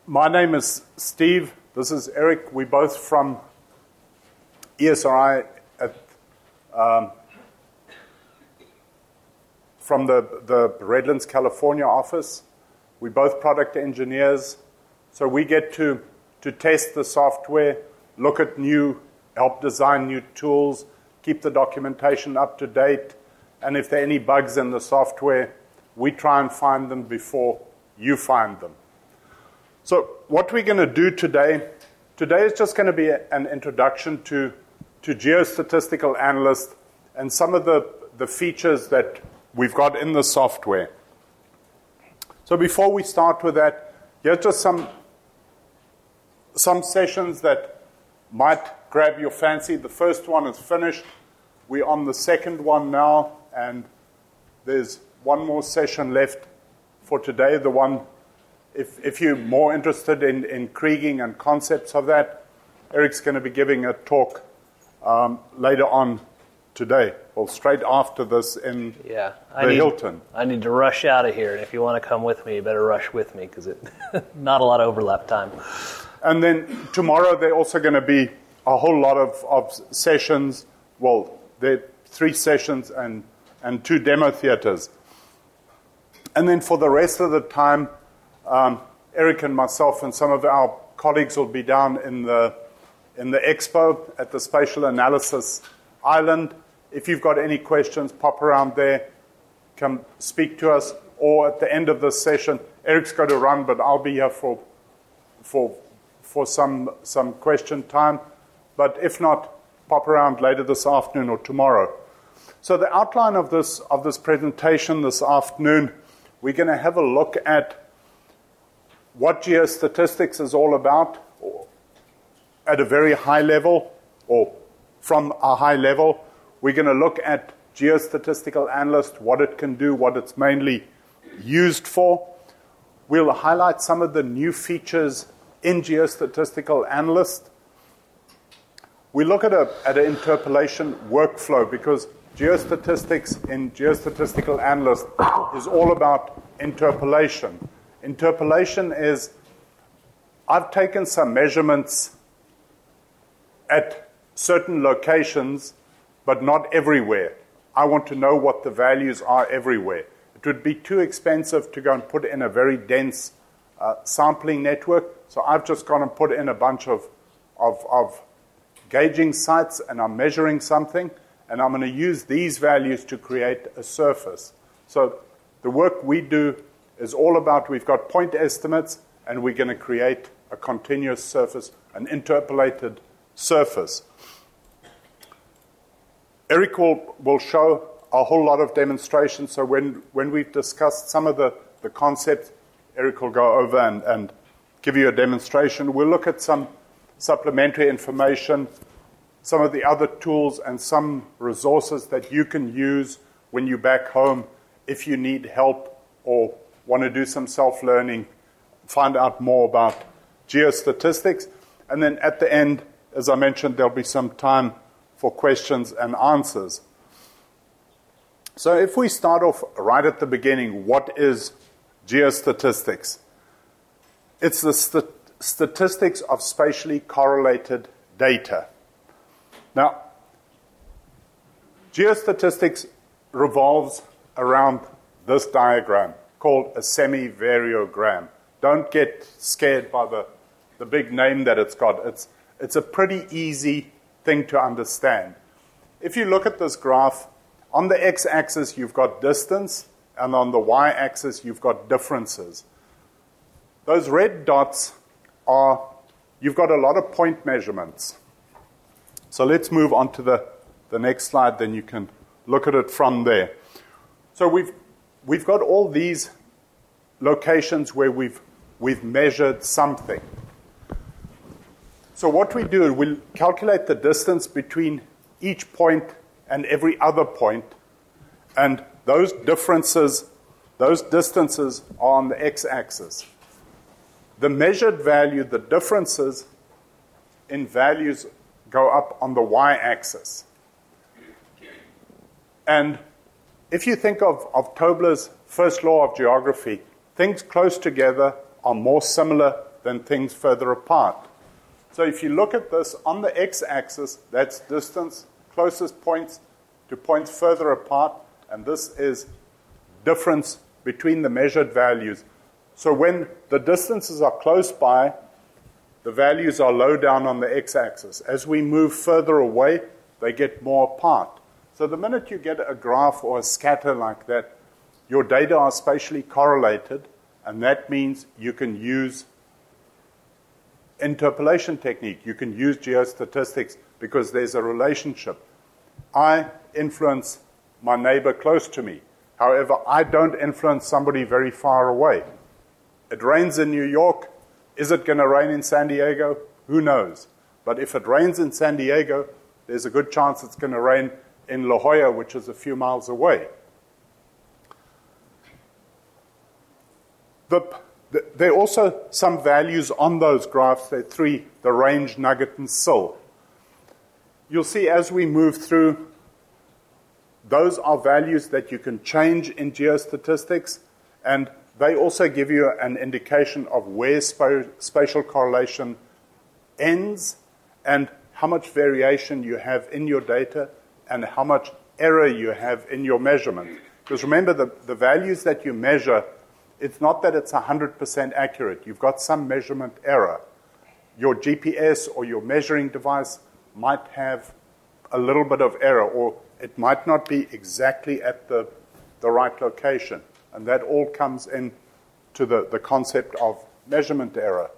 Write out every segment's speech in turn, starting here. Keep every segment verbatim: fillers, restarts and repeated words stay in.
My name is Steve. This is Eric. We're both from E S R I at, um, from the, the Redlands, California office. We're both product engineers. So we get to, to test the software, look at new, help design new tools, keep the documentation up to date, and if there are any bugs in the software, we try and find them before you find them. So what we're going to do today, today is just going to be an introduction to, to Geostatistical Analyst and some of the, the features that we've got in the software. So before we start with that, here's just some, some sessions that might grab your fancy. The first one is finished. We're on the second one now, and there's one more session left for today, the one If, if you're more interested in, in kriging and concepts of that, Eric's going to be giving a talk um, later on today, well, straight after this in yeah, the I need, Hilton. I need to rush out of here, and if you want to come with me, you better rush with me, because it not a lot of overlap time. And then tomorrow there are also going to be a whole lot of, of sessions. Well, there are three sessions and, and two demo theaters. And then for the rest of the time, Um, Eric and myself and some of our colleagues will be down in the in the expo at the Spatial Analysis Island. If you've got any questions, pop around there, come speak to us. Or at the end of this session, Eric's going to run, but I'll be here for for for some some question time. But if not, pop around later this afternoon or tomorrow. So the outline of this of this presentation this afternoon, we're going to have a look at what geostatistics is all about at a very high level, or from a high level. We're going to look at Geostatistical Analyst, what it can do, what it's mainly used for. We'll highlight some of the new features in Geostatistical Analyst. We look at, a, at an interpolation workflow, because geostatistics in Geostatistical Analyst is all about interpolation. Interpolation is, I've taken some measurements at certain locations, but not everywhere. I want to know what the values are everywhere. It would be too expensive to go and put in a very dense uh, sampling network, so I've just gone and put in a bunch of, of, of gauging sites, and I'm measuring something, and I'm going to use these values to create a surface. So the work we do is all about, we've got point estimates, and we're going to create a continuous surface, an interpolated surface. Eric will, will show a whole lot of demonstrations, so when, when we've discussed some of the, the concepts, Eric will go over and, and give you a demonstration. We'll look at some supplementary information, some of the other tools, and some resources that you can use when you're back home if you need help or want to do some self-learning, find out more about geostatistics. And then at the end, as I mentioned, there'll be some time for questions and answers. So if we start off right at the beginning, what is geostatistics? It's the st- statistics of spatially correlated data. Now, geostatistics revolves around this diagram, called a semi-variogram. Don't get scared by the, the big name that it's got. It's, it's a pretty easy thing to understand. If you look at this graph, on the x-axis you've got distance, and on the y-axis you've got differences. Those red dots are, you've got a lot of point measurements. So let's move on to the, the next slide, then you can look at it from there. So we've We've got all these locations where we've, we've measured something. So what we do is we'll calculate the distance between each point and every other point, and those differences, those distances are on the x-axis. The measured value, the differences in values, go up on the y-axis. And if you think of, of Tobler's first law of geography, things close together are more similar than things further apart. So if you look at this on the x-axis, that's distance, closest points to points further apart, and this is difference between the measured values. So when the distances are close by, the values are low down on the x-axis. As we move further away, they get more apart. So the minute you get a graph or a scatter like that, your data are spatially correlated, and that means you can use interpolation technique. You can use geostatistics because there's a relationship. I influence my neighbor close to me. However, I don't influence somebody very far away. It rains in New York. Is it going to rain in San Diego? Who knows? But if it rains in San Diego, there's a good chance it's going to rain in La Jolla, which is a few miles away. The, the, there are also some values on those graphs. There are three, the range, nugget, and sill. You'll see as we move through, those are values that you can change in geostatistics, and they also give you an indication of where spa- spatial correlation ends and how much variation you have in your data and how much error you have in your measurement. Because remember, the, the values that you measure, it's not that it's one hundred percent accurate. You've got some measurement error. Your G P S or your measuring device might have a little bit of error, or it might not be exactly at the, the right location. And that all comes in to the, the concept of measurement error.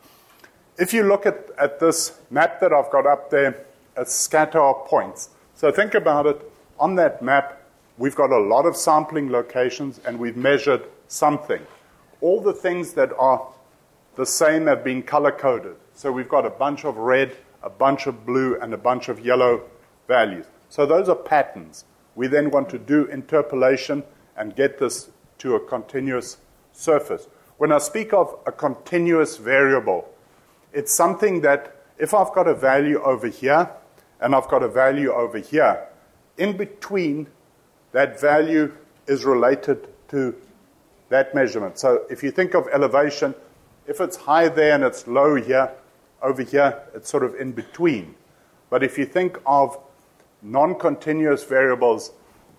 If you look at, at this map that I've got up there, a scatter of points. So think about it. On that map, we've got a lot of sampling locations, and we've measured something. All the things that are the same have been color-coded. So we've got a bunch of red, a bunch of blue, and a bunch of yellow values. So those are patterns. We then want to do interpolation and get this to a continuous surface. When I speak of a continuous variable, it's something that if I've got a value over here and I've got a value over here, in between, that value is related to that measurement. So if you think of elevation, if it's high there and it's low here, over here, it's sort of in between. But if you think of non-continuous variables,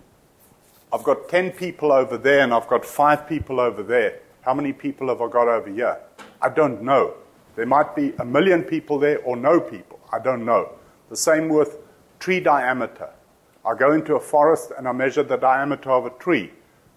I've got ten people over there and I've got five people over there. How many people have I got over here? I don't know. There might be a million people there or no people. I don't know. The same with tree diameter. I go into a forest and I measure the diameter of a tree.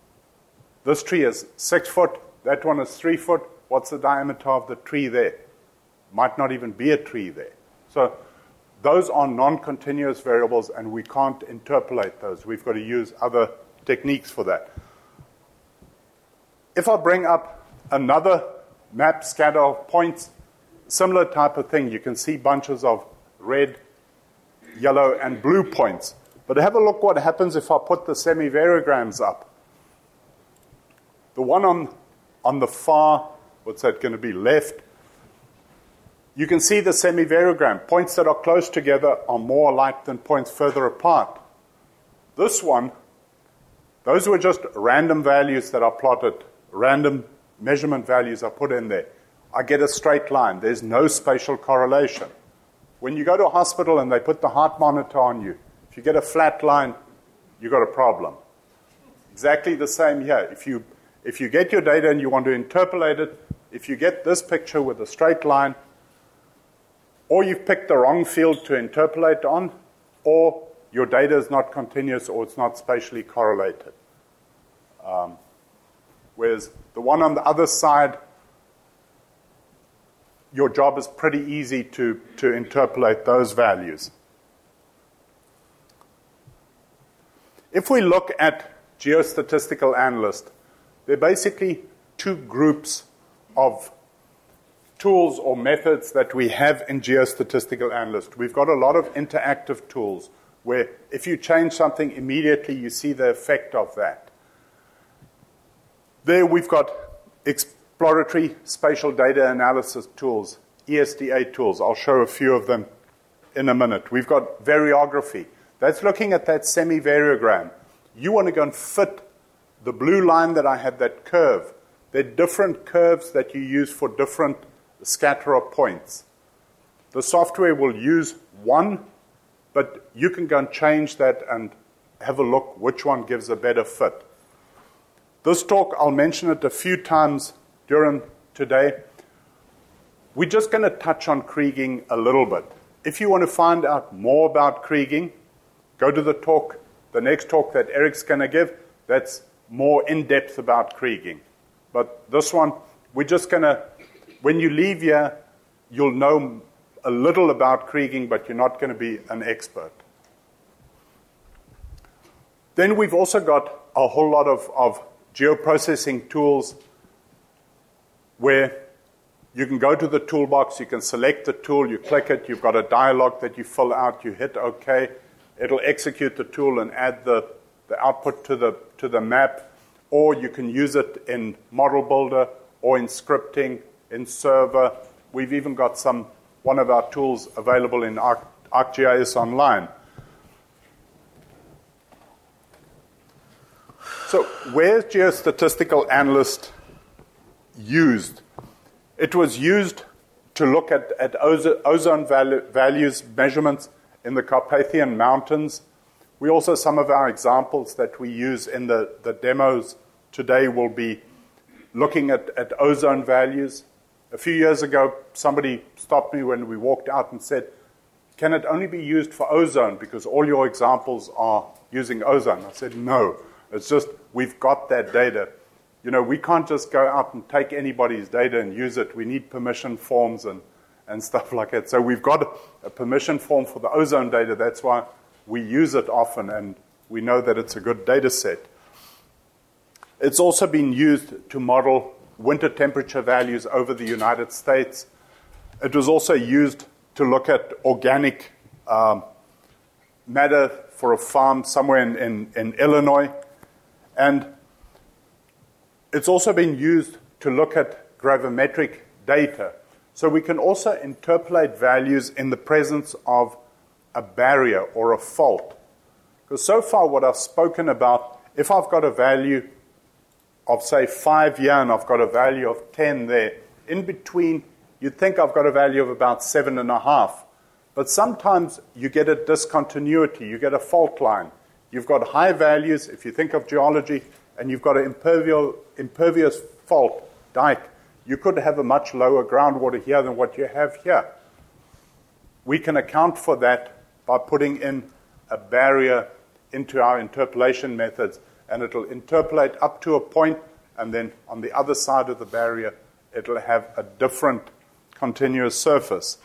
This tree is six foot. That one is three foot. What's the diameter of the tree there? Might not even be a tree there. So those are non-continuous variables, and we can't interpolate those. We've got to use other techniques for that. If I bring up another map scatter of points, similar type of thing. You can see bunches of red, yellow, and blue points. But have a look what happens if I put the semivarograms up. The one on, on the far, what's that going to be, left, you can see the semivarogram. Points that are close together are more alike than points further apart. This one, those were just random values that are plotted, random measurement values are put in there. I get a straight line. There's no spatial correlation. When you go to a hospital and they put the heart monitor on you, if you get a flat line, you've got a problem. Exactly the same here. If you, if you get your data and you want to interpolate it, if you get this picture with a straight line, or you've picked the wrong field to interpolate on, or your data is not continuous or it's not spatially correlated. Um, whereas the one on the other side, your job is pretty easy to, to interpolate those values. If we look at geostatistical analysts, there are basically two groups of tools or methods that we have in geostatistical analysts. We've got a lot of interactive tools where if you change something immediately, you see the effect of that. There we've got exploratory spatial data analysis tools, E S D A tools. I'll show a few of them in a minute. We've got variography. That's looking at that semivariogram. You want to go and fit the blue line that I had, that curve. There are different curves that you use for different scatter of points. The software will use one, but you can go and change that and have a look which one gives a better fit. This talk, I'll mention it a few times during today. We're just going to touch on kriging a little bit. If you want to find out more about kriging, go to the talk, the next talk that Eric's going to give. That's more in-depth about kriging. But this one, we're just going to, when you leave here, you'll know a little about kriging, but you're not going to be an expert. Then we've also got a whole lot of, of geoprocessing tools where you can go to the toolbox, you can select the tool, you click it, you've got a dialog that you fill out, you hit OK. It'll execute the tool and add the, the output to the, to the map, or you can use it in Model Builder or in scripting, in Server. We've even got some one of our tools available in Arc, ArcGIS Online. So where's Geostatistical Analyst used? It was used to look at, at ozone value, values measurements in the Carpathian Mountains. We also, some of our examples that we use in the, the demos today will be looking at, at ozone values. A few years ago, somebody stopped me when we walked out and said, can it only be used for ozone because all your examples are using ozone? I said, no. It's just we've got that data. You know, we can't just go out and take anybody's data and use it. We need permission forms and, and stuff like that. So we've got a permission form for the ozone data. That's why we use it often, and we know that it's a good data set. It's also been used to model winter temperature values over the United States. It was also used to look at organic um, matter for a farm somewhere in, in, in Illinois. And it's also been used to look at gravimetric data. So we can also interpolate values in the presence of a barrier or a fault. Because so far what I've spoken about, if I've got a value of, say, five here and I've got a value of ten there, in between, you'd think I've got a value of about seven and a half. But sometimes you get a discontinuity, you get a fault line. You've got high values, if you think of geology, and you've got an impervious, impervious fault, dike. You could have a much lower groundwater here than what you have here. We can account for that by putting in a barrier into our interpolation methods, and it'll interpolate up to a point, and then on the other side of the barrier, it'll have a different continuous surface.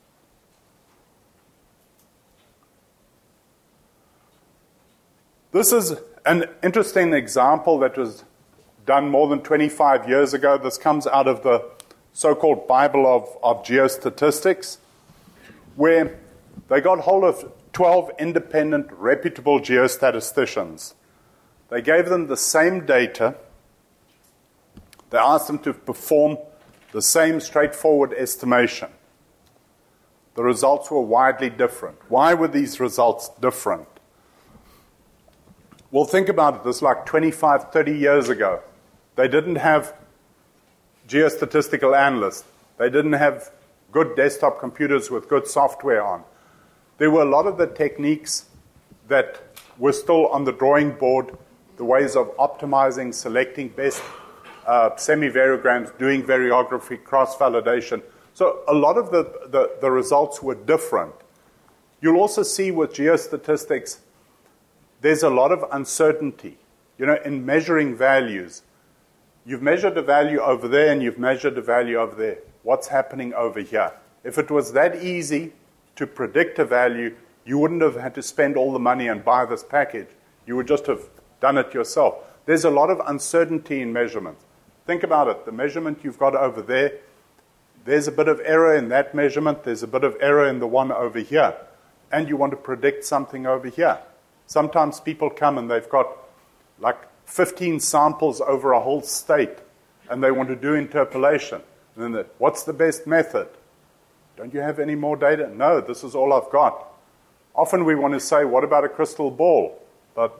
This is an interesting example that was done more than twenty-five years ago. This comes out of the so-called Bible of, of Geostatistics, where they got hold of twelve independent, reputable geostatisticians. They gave them the same data. They asked them to perform the same straightforward estimation. The results were widely different. Why were these results different? Well, think about it. This is like twenty-five, thirty years ago. They didn't have geostatistical analysts. They didn't have good desktop computers with good software on. There were a lot of the techniques that were still on the drawing board, the ways of optimizing, selecting best uh, semi-variograms, doing variography, cross-validation. So a lot of the, the, the results were different. You'll also see with geostatistics, there's a lot of uncertainty. You know, in measuring values, you've measured a value over there and you've measured a value over there. What's happening over here? If it was that easy to predict a value, you wouldn't have had to spend all the money and buy this package. You would just have done it yourself. There's a lot of uncertainty in measurements. Think about it. The measurement you've got over there, there's a bit of error in that measurement. There's a bit of error in the one over here. And you want to predict something over here. Sometimes people come and they've got like fifteen samples over a whole state, and they want to do interpolation. And then, the, what's the best method? Don't you have any more data? No, this is all I've got. Often we want to say, what about a crystal ball? But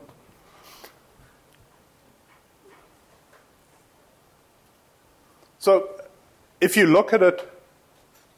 so if you look at it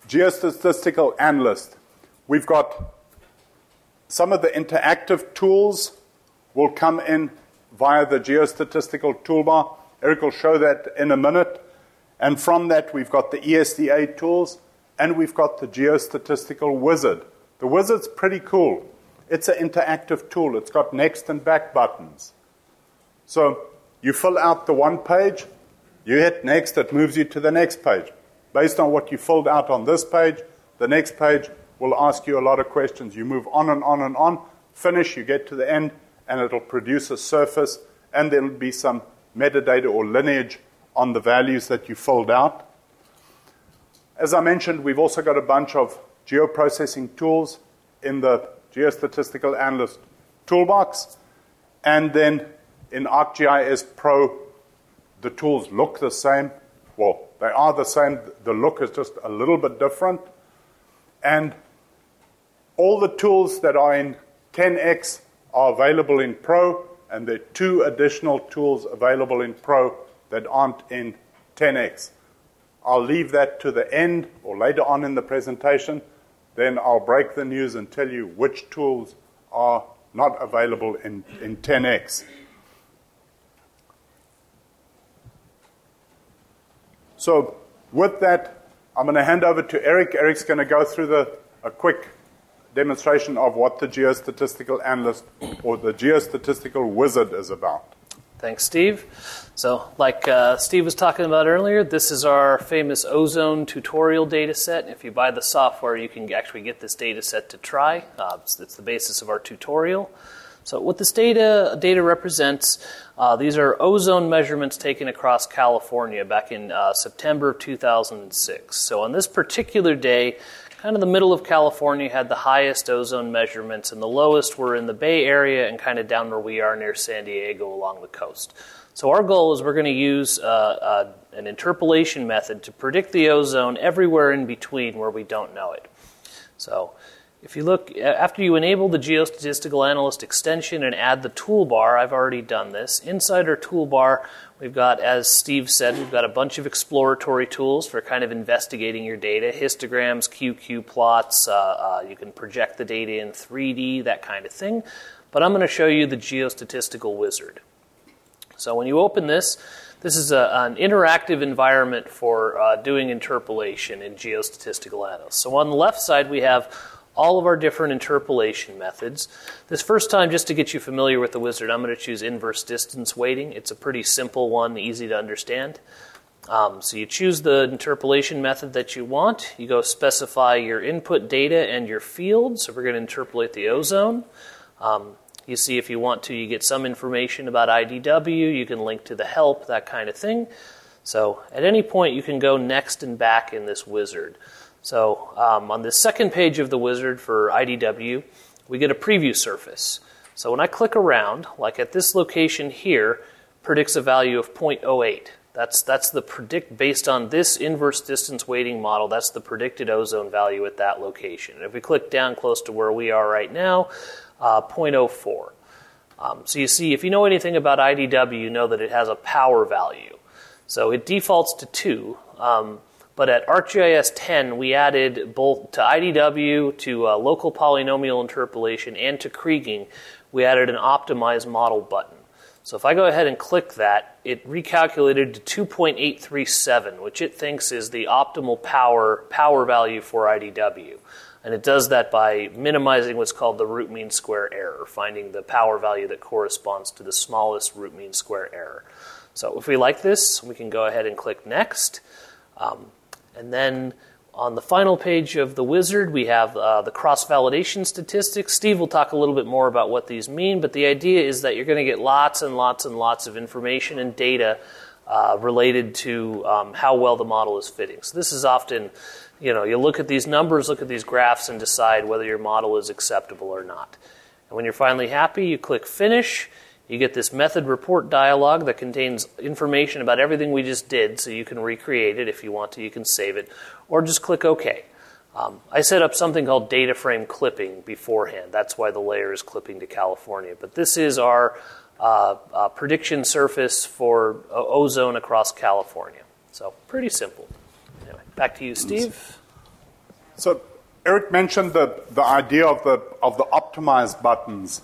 geostatistical analyst. We've got some of the interactive tools will come in via the geostatistical toolbar. Eric will show that in a minute. And from that, we've got the E S D A tools, and we've got the geostatistical wizard. The wizard's pretty cool. It's an interactive tool. It's got next and back buttons. So you fill out the one page, you hit next, it moves you to the next page. Based on what you filled out on this page, the next page will ask you a lot of questions. You move on and on and on, finish, you get to the end, and it'll produce a surface, and there'll be some metadata or lineage on the values that you filled out. As I mentioned, we've also got a bunch of geoprocessing tools in the Geostatistical Analyst toolbox. And then in ArcGIS Pro, the tools look the same. Well, they are the same. The look is just a little bit different. And all the tools that are in ten X are available in Pro, and there are two additional tools available in Pro that aren't in ten X. I'll leave that to the end or later on in the presentation. Then I'll break the news and tell you which tools are not available in, in ten X. So with that, I'm going to hand over to Eric. Eric's going to go through the, a quick demonstration of what the geostatistical analyst or the geostatistical wizard is about. Thanks, Steve. So like uh, Steve was talking about earlier, this is our famous ozone tutorial data set. If you buy the software, you can actually get this data set to try. Uh, it's, it's the basis of our tutorial. So what this data data represents, uh, these are ozone measurements taken across California back in uh, September of two thousand six. So on this particular day, kind of the middle of California had the highest ozone measurements, and the lowest were in the Bay Area and kind of down where we are near San Diego along the coast. So our goal is we're going to use uh, uh, an interpolation method to predict the ozone everywhere in between where we don't know it. So if you look, after you enable the Geostatistical Analyst extension and add the toolbar, I've already done this. Inside our toolbar, we've got, as Steve said, we've got a bunch of exploratory tools for kind of investigating your data. Histograms, Q Q plots, uh, uh, you can project the data in three D, that kind of thing. But I'm going to show you the Geostatistical Wizard. So when you open this, this is a, an interactive environment for uh, doing interpolation in Geostatistical Analyst. So on the left side, we have all of our different interpolation methods. This first time, just to get you familiar with the wizard, I'm going to choose inverse distance weighting. It's a pretty simple one, easy to understand. Um, so you choose the interpolation method that you want. You go specify your input data and your field. So we're going to interpolate the ozone. Um, you see if you want to, you get some information about I D W. You can link to the help, that kind of thing. So at any point, you can go next and back in this wizard. So um, on the second page of the wizard for I D W, we get a preview surface. So when I click around, like at this location here, predicts a value of zero point zero eight. That's, that's the predict, based on this inverse distance weighting model, that's the predicted ozone value at that location. And if we click down close to where we are right now, uh, zero point zero four. Um, so you see, if you know anything about I D W, you know that it has a power value. So it defaults to two. Um, But at ArcGIS ten, we added both to I D W, to uh, local polynomial interpolation, and to kriging, we added an optimize model button. So if I go ahead and click that, it recalculated to two point eight three seven, which it thinks is the optimal power power value for I D W. And it does that by minimizing what's called the root mean square error, finding the power value that corresponds to the smallest root mean square error. So if we like this, we can go ahead and click next. Um, And then on the final page of the wizard, we have uh, the cross-validation statistics. Steve will talk a little bit more about what these mean, but the idea is that you're going to get lots and lots and lots of information and data uh, related to um, how well the model is fitting. So this is often, you know, you look at these numbers, look at these graphs, and decide whether your model is acceptable or not. And when you're finally happy, you click Finish. You get this method report dialog that contains information about everything we just did, so you can recreate it. If you want to, you can save it, or just click OK. Um, I set up something called data frame clipping beforehand. That's why the layer is clipping to California. But this is our uh, uh, prediction surface for uh, ozone across California. So pretty simple. Anyway, back to you, Steve. So Eric mentioned the, the idea of the of the optimized buttons.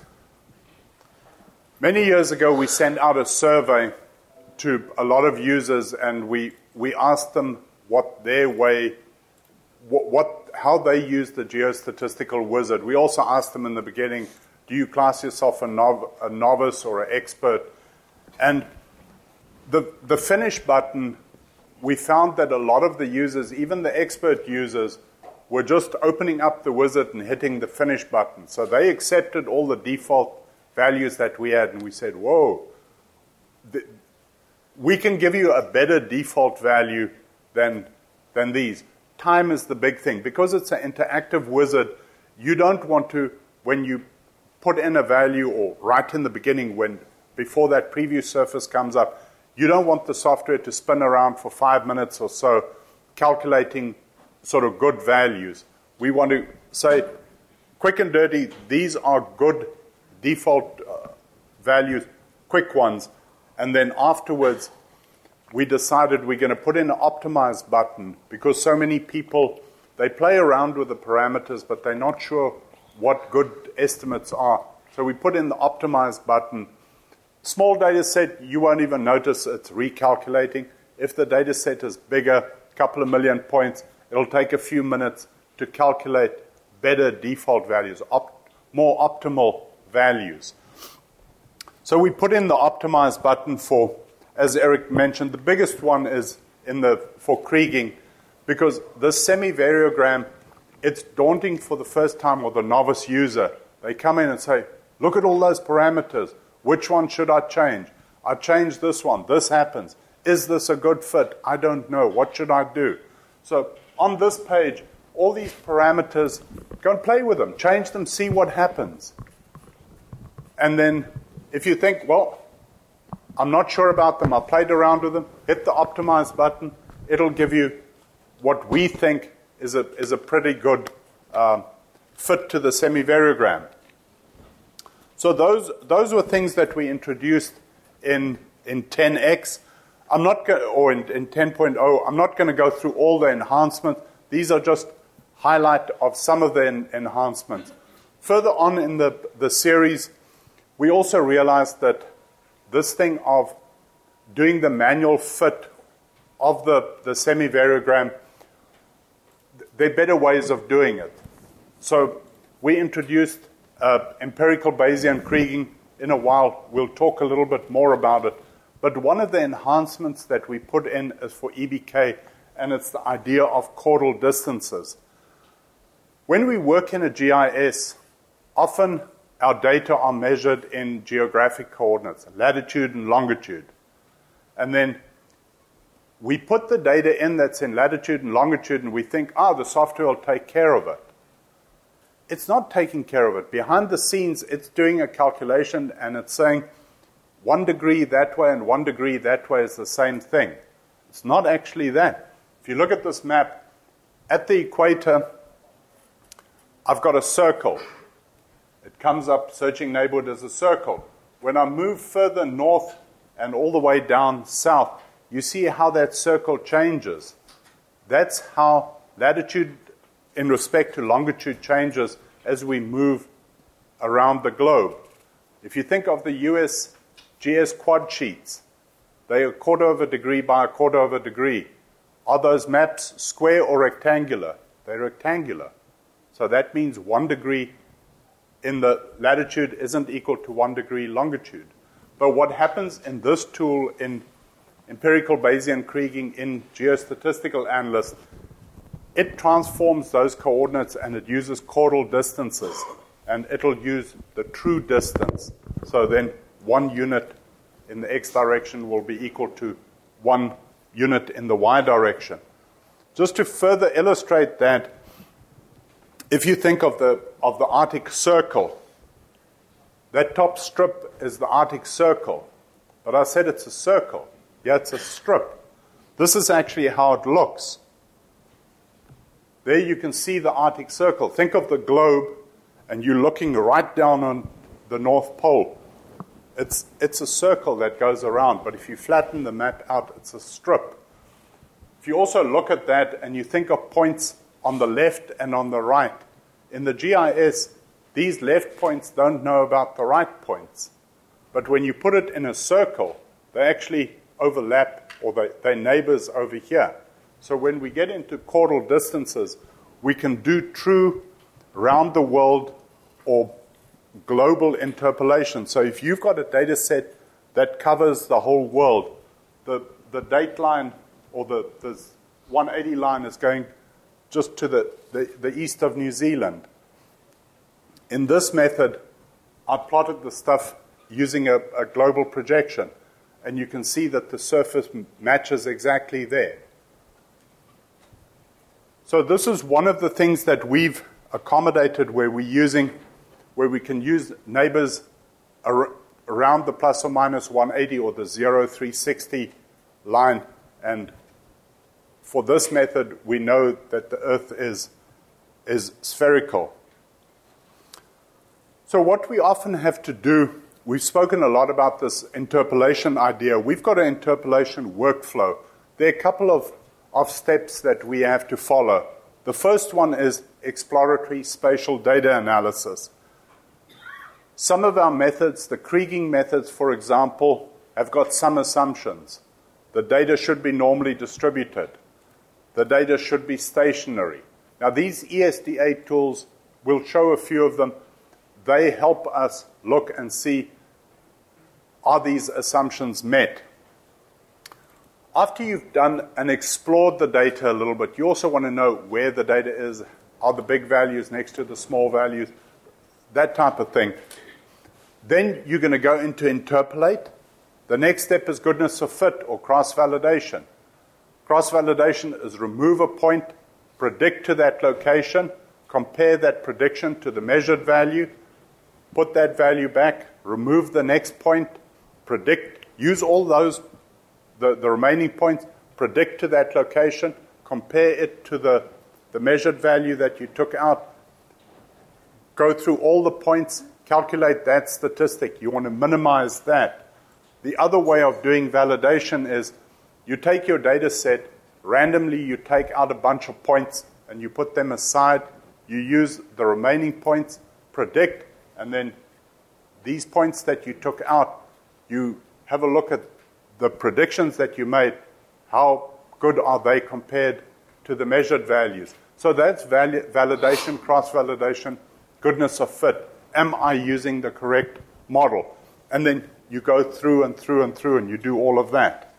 Many years ago, we sent out a survey to a lot of users, and we, we asked them what their way, what, what how they use the geostatistical wizard. We also asked them in the beginning, do you class yourself a, nov- a novice or an expert? And the the finish button, we found that a lot of the users, even the expert users, were just opening up the wizard and hitting the finish button. So they accepted all the default values that we had, and we said, whoa, th- we can give you a better default value than, than these. Time is the big thing. Because it's an interactive wizard, you don't want to, when you put in a value or right in the beginning, when before that preview surface comes up, you don't want the software to spin around for five minutes or so calculating sort of good values. We want to say, quick and dirty, these are good default uh, values, quick ones, and then afterwards we decided we're going to put in an optimized button because so many people, they play around with the parameters, but they're not sure what good estimates are. So we put in the optimized button. Small data set, you won't even notice it's recalculating. If the data set is bigger, a couple of million points, it'll take a few minutes to calculate better default values, op- more optimal values. So we put in the optimized button for, as Eric mentioned, the biggest one is in the for kriging, because the semi-variogram, it's daunting for the first time or the novice user. They come in and say, look at all those parameters. Which one should I change? I changed this one. This happens. Is this a good fit? I don't know. What should I do? So on this page, all these parameters, go and play with them. Change them, see what happens. And then if you think, well, I'm not sure about them, I played around with them, hit the optimize button, it'll give you what we think is a, is a pretty good um, fit to the semi-variogram. So those those were things that we introduced in in ten X. I'm not go- or in, in ten point oh. I'm not going to go through all the enhancements. These are just highlight of some of the en- enhancements. Further on in the the series, we also realized that this thing of doing the manual fit of the, the semi-variogram, there are better ways of doing it. So we introduced uh, empirical Bayesian kriging. In a while, we'll talk a little bit more about it. But one of the enhancements that we put in is for E B K, and it's the idea of caudal distances. When we work in a G I S, often our data are measured in geographic coordinates, latitude and longitude. And then we put the data in that's in latitude and longitude, and we think, ah, oh, the software will take care of it. It's not taking care of it. Behind the scenes, it's doing a calculation, and it's saying one degree that way and one degree that way is the same thing. It's not actually that. If you look at this map, at the equator, I've got a circle. It comes up, searching neighborhood as a circle. When I move further north and all the way down south, you see how that circle changes. That's how latitude in respect to longitude changes as we move around the globe. If you think of the U S G S quad sheets, they're a quarter of a degree by a quarter of a degree. Are those maps square or rectangular? They're rectangular. So that means one degree in the latitude isn't equal to one degree longitude. But what happens in this tool in empirical Bayesian kriging in geostatistical analysis, it transforms those coordinates and it uses caudal distances, and it'll use the true distance. So then one unit in the x direction will be equal to one unit in the y direction. Just to further illustrate that, if you think of the of the Arctic Circle, that top strip is the Arctic Circle. But I said it's a circle. Yeah, it's a strip. This is actually how it looks. There you can see the Arctic Circle. Think of the globe, and you're looking right down on the North Pole. It's, it's a circle that goes around, but if you flatten the map out, it's a strip. If you also look at that and you think of points on the left and on the right. In the G I S, these left points don't know about the right points. But when you put it in a circle, they actually overlap, or they, they're neighbors over here. So when we get into caudal distances, we can do true round-the-world or global interpolation. So if you've got a data set that covers the whole world, the, the date line or the, the one eighty line is going just to the, the, the east of New Zealand. In this method, I plotted the stuff using a, a global projection, and you can see that the surface matches exactly there. So this is one of the things that we've accommodated where we're using, where we can use neighbors ar- around the plus or minus one eighty or the zero three sixty line. And for this method, we know that the Earth is, is spherical. So what we often have to do, we've spoken a lot about this interpolation idea. We've got an interpolation workflow. There are a couple of, of steps that we have to follow. The first one is exploratory spatial data analysis. Some of our methods, the Kriging methods, for example, have got some assumptions. The data should be normally distributed. The data should be stationary. Now, these E S D A tools, we'll show a few of them. They help us look and see, are these assumptions met? After you've done and explored the data a little bit, you also want to know where the data is. Are the big values next to the small values? That type of thing. Then you're going to go into interpolate. The next step is goodness of fit or cross-validation. Cross-validation is remove a point, predict to that location, compare that prediction to the measured value, put that value back, remove the next point, predict, use all those, the, the remaining points, predict to that location, compare it to the, the measured value that you took out, go through all the points, calculate that statistic. You want to minimize that. The other way of doing validation is you take your data set, randomly you take out a bunch of points and you put them aside. You use the remaining points, predict, and then these points that you took out, you have a look at the predictions that you made. How good are they compared to the measured values? So that's vali- validation, cross-validation, goodness of fit. Am I using the correct model? And then you go through and through and through and you do all of that.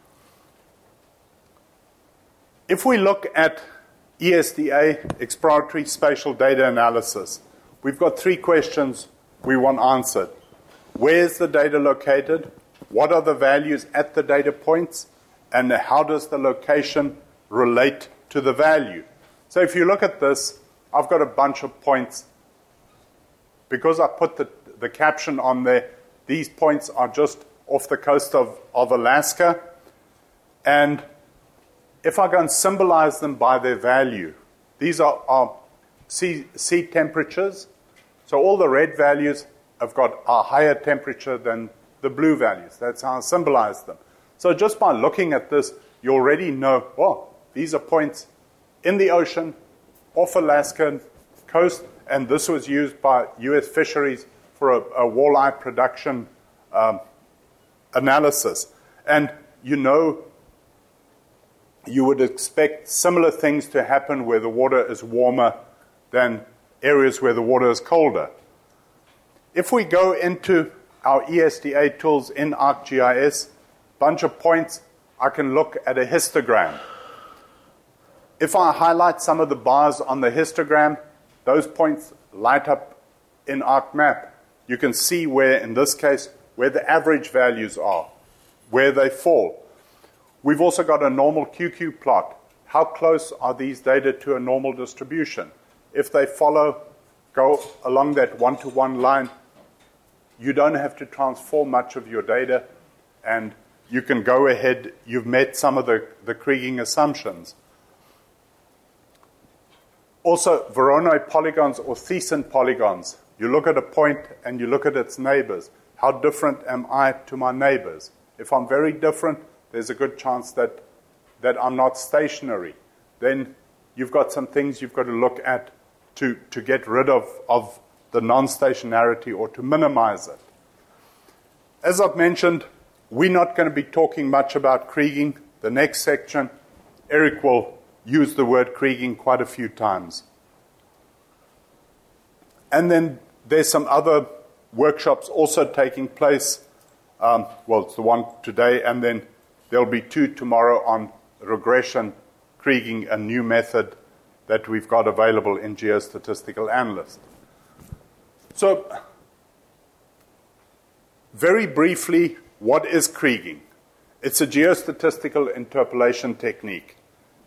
If we look at E S D A, exploratory spatial data analysis, we've got three questions we want answered. Where's the data located? What are the values at the data points? And how does the location relate to the value? So if you look at this, I've got a bunch of points. Because I put the, the caption on there, these points are just off the coast of, of Alaska. And if I go and symbolize them by their value, these are, are sea, sea temperatures. So all the red values have got a higher temperature than the blue values. That's how I symbolize them. So just by looking at this, you already know, oh, these are points in the ocean, off Alaskan coast, and this was used by U S fisheries for a, a walleye production um, analysis. And you know, you would expect similar things to happen where the water is warmer than areas where the water is colder. If we go into our E S D A tools in ArcGIS, bunch of points, I can look at a histogram. If I highlight some of the bars on the histogram, those points light up in ArcMap. You can see where, in this case, where the average values are, where they fall. We've also got a normal Q Q plot. How close are these data to a normal distribution? If they follow, go along that one-to-one line, you don't have to transform much of your data, and you can go ahead. You've met some of the, the Kriging assumptions. Also, Voronoi polygons or Thiessen polygons. You look at a point and you look at its neighbors. How different am I to my neighbors? If I'm very different, there's a good chance that, that I'm not stationary. Then you've got some things you've got to look at to, to get rid of, of the non-stationarity or to minimize it. As I've mentioned, we're not going to be talking much about kriging. The next section, Eric will use the word kriging quite a few times. And then there's some other workshops also taking place. Um, well, it's the one today, and then there'll be two tomorrow on regression, kriging, a new method that we've got available in Geostatistical Analyst. So, very briefly, what is kriging? It's a geostatistical interpolation technique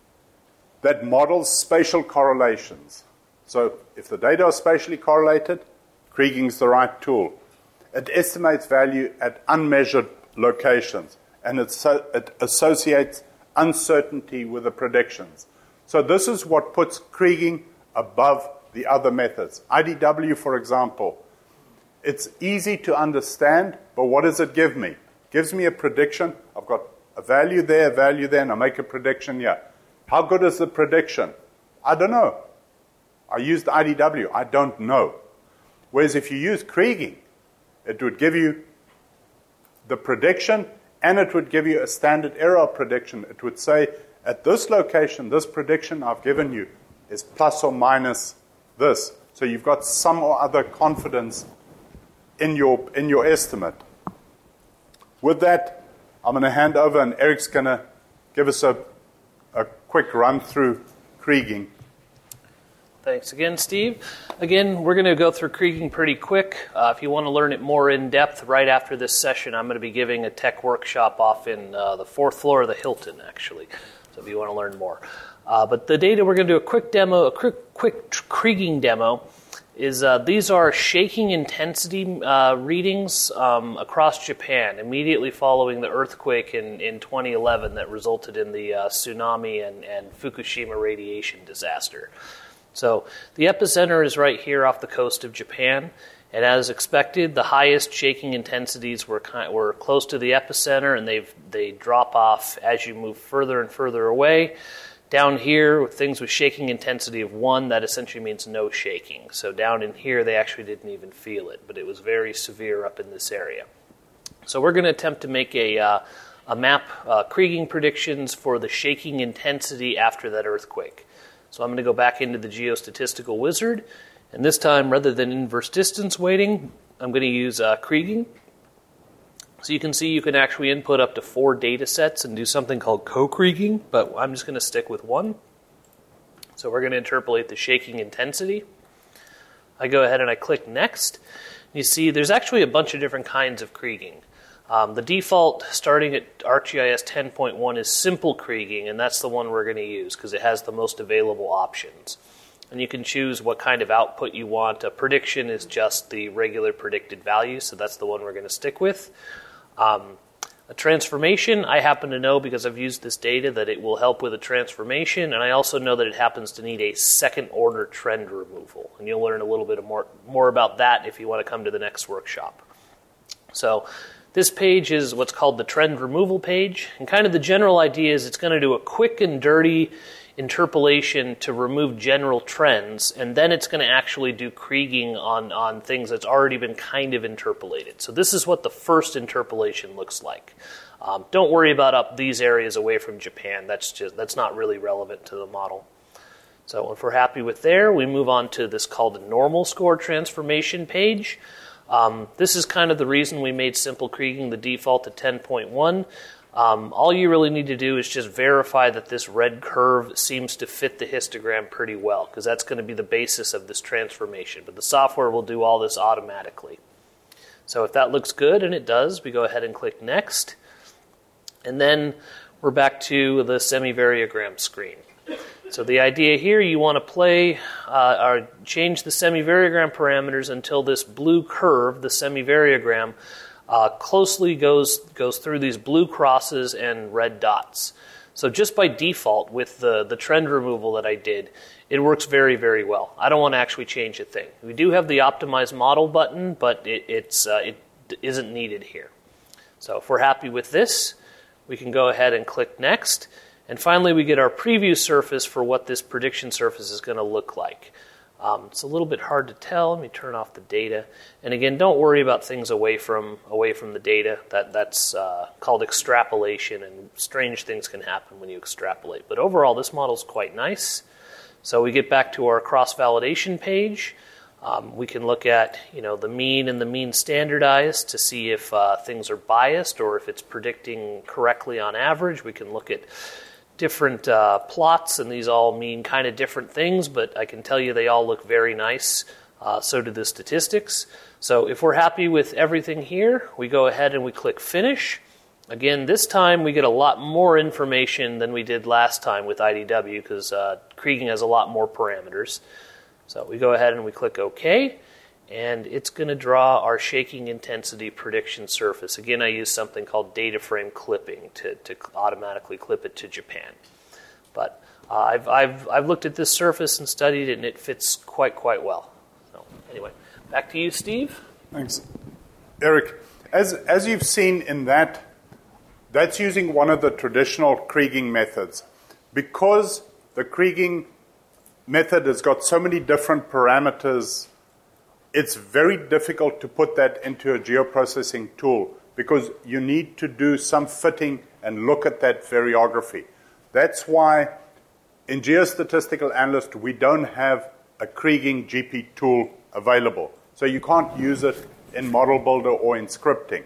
that models spatial correlations. So if the data are spatially correlated, kriging is the right tool. It estimates value at unmeasured locations, and it, so, it associates uncertainty with the predictions. So this is what puts kriging above the other methods. I D W, for example, it's easy to understand, but what does it give me? It gives me a prediction. I've got a value there, a value there, and I make a prediction here. How good is the prediction? I don't know. I used I D W. I don't know. Whereas if you use kriging, it would give you the prediction, and it would give you a standard error prediction. It would say, at this location, this prediction I've given you is plus or minus this. So you've got some or other confidence in your, in your estimate. With that, I'm going to hand over, and Eric's going to give us a, a quick run through kriging. Thanks again, Steve. Again, we're going to go through kriging pretty quick. Uh, if you want to learn it more in depth, right after this session, I'm going to be giving a tech workshop off in uh, the fourth floor of the Hilton, actually. So if you want to learn more. Uh, but the data, we're going to do a quick demo, a quick, quick kriging demo. Is uh, these are shaking intensity uh, readings um, across Japan immediately following the earthquake in, in twenty eleven that resulted in the uh, tsunami and, and Fukushima radiation disaster. So the epicenter is right here off the coast of Japan, and as expected, the highest shaking intensities were kind, were close to the epicenter, and they they drop off as you move further and further away. Down here, with things with shaking intensity of one, that essentially means no shaking. So down in here, they actually didn't even feel it, but it was very severe up in this area. So we're going to attempt to make a uh, a map, uh, kriging predictions for the shaking intensity after that earthquake. So I'm going to go back into the geostatistical wizard, and this time, rather than inverse distance weighting, I'm going to use uh, kriging. So you can see you can actually input up to four data sets and do something called co-kriging, but I'm just going to stick with one. So we're going to interpolate the shaking intensity. I go ahead and I click Next. You see there's actually a bunch of different kinds of kriging. Um, the default starting at ArcGIS ten point one is simple kriging, and that's the one we're going to use because it has the most available options. And you can choose what kind of output you want. A prediction is just the regular predicted value, so that's the one we're going to stick with. Um, a transformation, I happen to know because I've used this data that it will help with a transformation, and I also know that it happens to need a second-order trend removal. And you'll learn a little bit more, more about that if you want to come to the next workshop. So this page is what's called the trend removal page, and kind of the general idea is it's going to do a quick and dirty interpolation to remove general trends, and then it's going to actually do kriging on, on things that's already been kind of interpolated. So this is what the first interpolation looks like. Um, don't worry about up these areas away from Japan. That's just that's not really relevant to the model. So if we're happy with there, we move on to this called a normal score transformation page. Um, this is kind of the reason we made simple kriging the default to ten point one. Um, all you really need to do is just verify that this red curve seems to fit the histogram pretty well, because that's going to be the basis of this transformation. But the software will do all this automatically. So if that looks good, and it does, we go ahead and click Next. And then we're back to the semivariogram screen. So the idea here, you want to play uh, or change the semivariogram parameters until this blue curve, the semivariogram, Uh, closely goes goes through these blue crosses and red dots. So just by default, with the, the trend removal that I did, it works very, very well. I don't want to actually change a thing. We do have the Optimize Model button, but it, it's, uh, it isn't needed here. So if we're happy with this, we can go ahead and click Next. And finally, we get our preview surface for what this prediction surface is going to look like. Um, it's a little bit hard to tell. Let me turn off the data. And again, don't worry about things away from away from the data. That That's uh, called extrapolation, and strange things can happen when you extrapolate. But overall, this model is quite nice. So we get back to our cross-validation page. Um, we can look at, you know, the mean and the mean standardized to see if uh, things are biased or if it's predicting correctly on average. We can look at different uh, plots, and these all mean kind of different things, but I can tell you they all look very nice. Uh, so do the statistics. So if we're happy with everything here, we go ahead and we click Finish. Again, this time we get a lot more information than we did last time with I D W because uh, Kriging has a lot more parameters. So we go ahead and we click OK, and it's going to draw our shaking intensity prediction surface. Again, I use something called data frame clipping to, to automatically clip it to Japan. But uh, I've, I've, I've looked at this surface and studied it, and it fits quite, quite well. So anyway, back to you, Steve. Thanks. Eric, as, as you've seen in that, that's using one of the traditional Kriging methods. Because the Kriging method has got so many different parameters, it's very difficult to put that into a geoprocessing tool because you need to do some fitting and look at that variography. That's why in Geostatistical Analyst we don't have a Kriging G P tool available. So you can't use it in Model Builder or in scripting.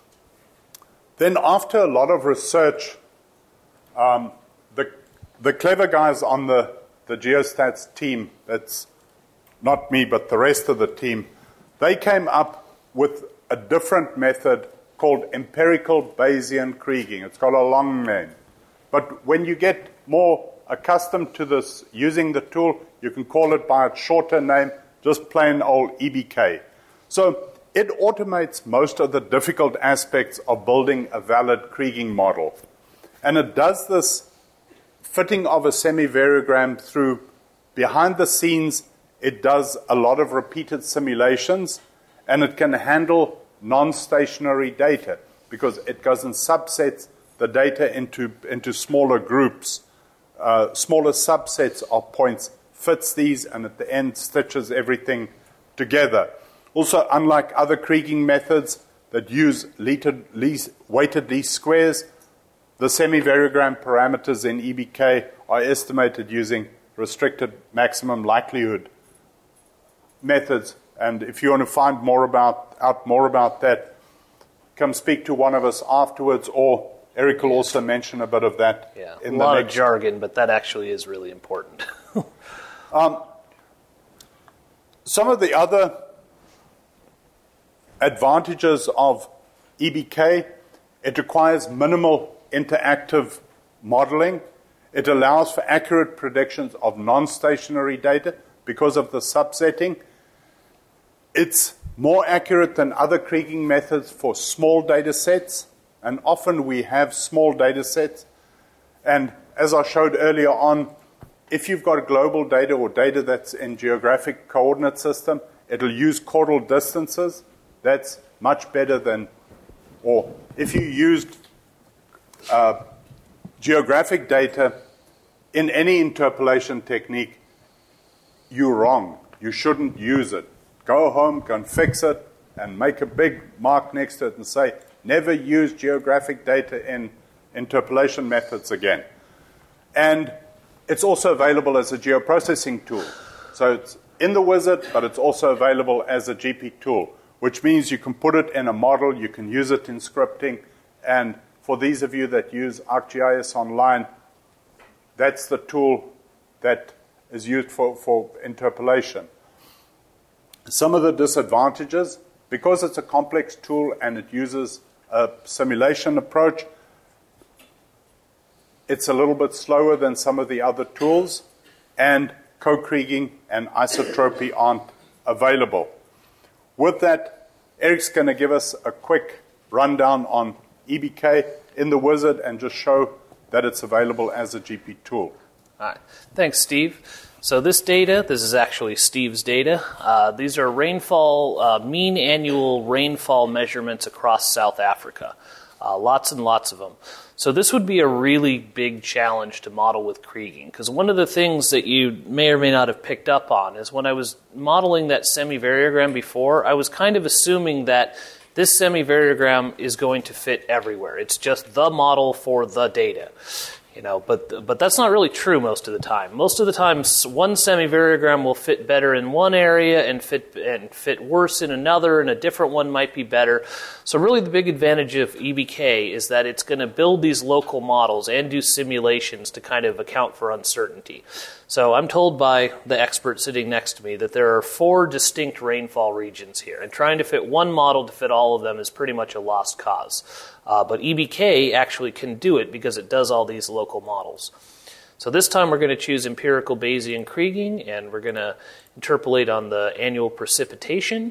Then after a lot of research, um, the, the clever guys on the, the Geostats team, that's not me, but the rest of the team, they came up with a different method called empirical Bayesian Kriging. It's got a long name. But when you get more accustomed to this, using the tool, you can call it by its shorter name, just plain old E B K. So it automates most of the difficult aspects of building a valid Kriging model. And it does this fitting of a semi-variogram through behind the scenes. It does a lot of repeated simulations, and it can handle non-stationary data because it goes and subsets the data into, into smaller groups, uh, smaller subsets of points, fits these, and at the end stitches everything together. Also, unlike other Kriging methods that use least, weighted least squares, the semi-variogram parameters in E B K are estimated using restricted maximum likelihood methods. And if you want to find more about out more about that, come speak to one of us afterwards, or Eric will also mention a bit of that. Yeah, in a the lot next. of jargon, but that actually is really important. um, some of the other advantages of E B K, it requires minimal interactive modeling. It allows for accurate predictions of non-stationary data because of the subsetting. It's more accurate than other Kriging methods for small data sets, and often we have small data sets. And as I showed earlier on, if you've got global data or data that's in geographic coordinate system, it'll use caudal distances. That's much better than, or if you used uh, geographic data in any interpolation technique, you're wrong. You shouldn't use it. Go home, go and fix it, and make a big mark next to it and say, never use geographic data in interpolation methods again. And it's also available as a geoprocessing tool. So it's in the wizard, but it's also available as a G P tool, which means you can put it in a model, you can use it in scripting, and for these of you that use ArcGIS Online, that's the tool that is used for, for interpolation. Some of the disadvantages, because it's a complex tool and it uses a simulation approach, it's a little bit slower than some of the other tools, and co-kriging and isotropy aren't available. With that, Eric's going to give us a quick rundown on E B K in the wizard and just show that it's available as a G P tool. All right. Thanks, Steve. So this data, this is actually Steve's data. Uh, these are rainfall, uh, mean annual rainfall measurements across South Africa. Uh, lots and lots of them. So this would be a really big challenge to model with Kriging, because one of the things that you may or may not have picked up on is when I was modeling that semi-variogram before, I was kind of assuming that this semi-variogram is going to fit everywhere. It's just the model for the data. You know, but but that's not really true most of the time. Most of the time, one semi-variogram will fit better in one area and fit and fit worse in another, and a different one might be better. So really the big advantage of E B K is that it's going to build these local models and do simulations to kind of account for uncertainty. So I'm told by the expert sitting next to me that there are four distinct rainfall regions here, and trying to fit one model to fit all of them is pretty much a lost cause. Uh, but E B K actually can do it because it does all these local models. So this time we're going to choose empirical Bayesian Kriging, and we're going to interpolate on the annual precipitation.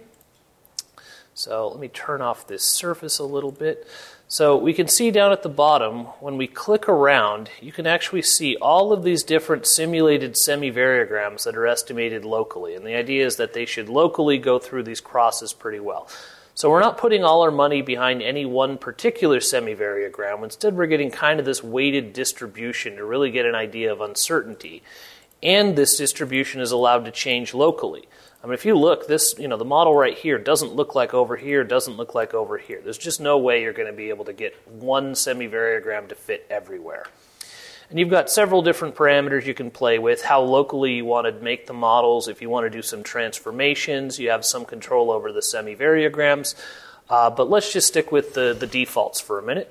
So let me turn off this surface a little bit. So we can see down at the bottom, when we click around, you can actually see all of these different simulated semi-variograms that are estimated locally. And the idea is that they should locally go through these crosses pretty well. So we're not putting all our money behind any one particular semi-variogram. Instead, we're getting kind of this weighted distribution to really get an idea of uncertainty. And this distribution is allowed to change locally. I mean, if you look, this, you know, the model right here doesn't look like over here, doesn't look like over here. There's just no way you're going to be able to get one semi-variogram to fit everywhere. And you've got several different parameters you can play with, how locally you want to make the models. If you want to do some transformations, you have some control over the semi-variograms. Uh, but let's just stick with the, the defaults for a minute.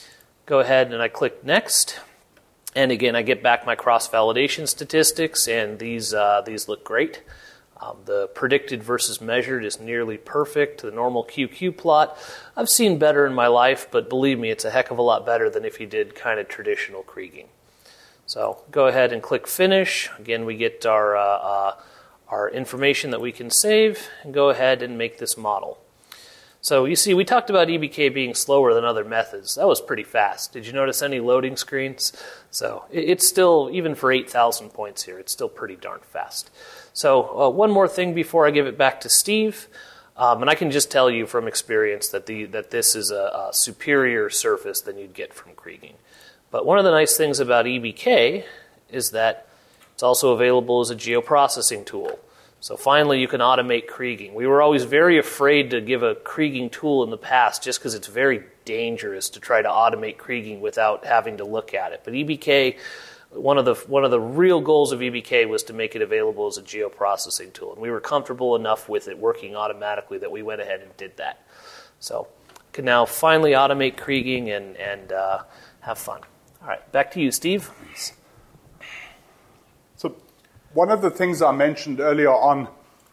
Go ahead and I click Next. And again, I get back my cross-validation statistics, and these, uh, these look great. Um, the predicted versus measured is nearly perfect. The normal Q Q plot, I've seen better in my life, but believe me, it's a heck of a lot better than if you did kind of traditional Kriging. So go ahead and click Finish. Again, we get our, uh, uh, our information that we can save, and go ahead and make this model. So you see, we talked about E B K being slower than other methods. That was pretty fast. Did you notice any loading screens? So it's still, even for eight thousand points here, it's still pretty darn fast. So uh, one more thing before I give it back to Steve. Um, and I can just tell you from experience that the that this is a, a superior surface than you'd get from Kriging. But one of the nice things about E B K is that it's also available as a geoprocessing tool. So finally you can automate Kriging. We were always very afraid to give a Kriging tool in the past just because it's very dangerous to try to automate Kriging without having to look at it. But E B K, one of the one of the real goals of E B K was to make it available as a geoprocessing tool. And we were comfortable enough with it working automatically that we went ahead and did that. So we can now finally automate Kriging and, and uh, have fun. All right, back to you, Steve. So one of the things I mentioned earlier on,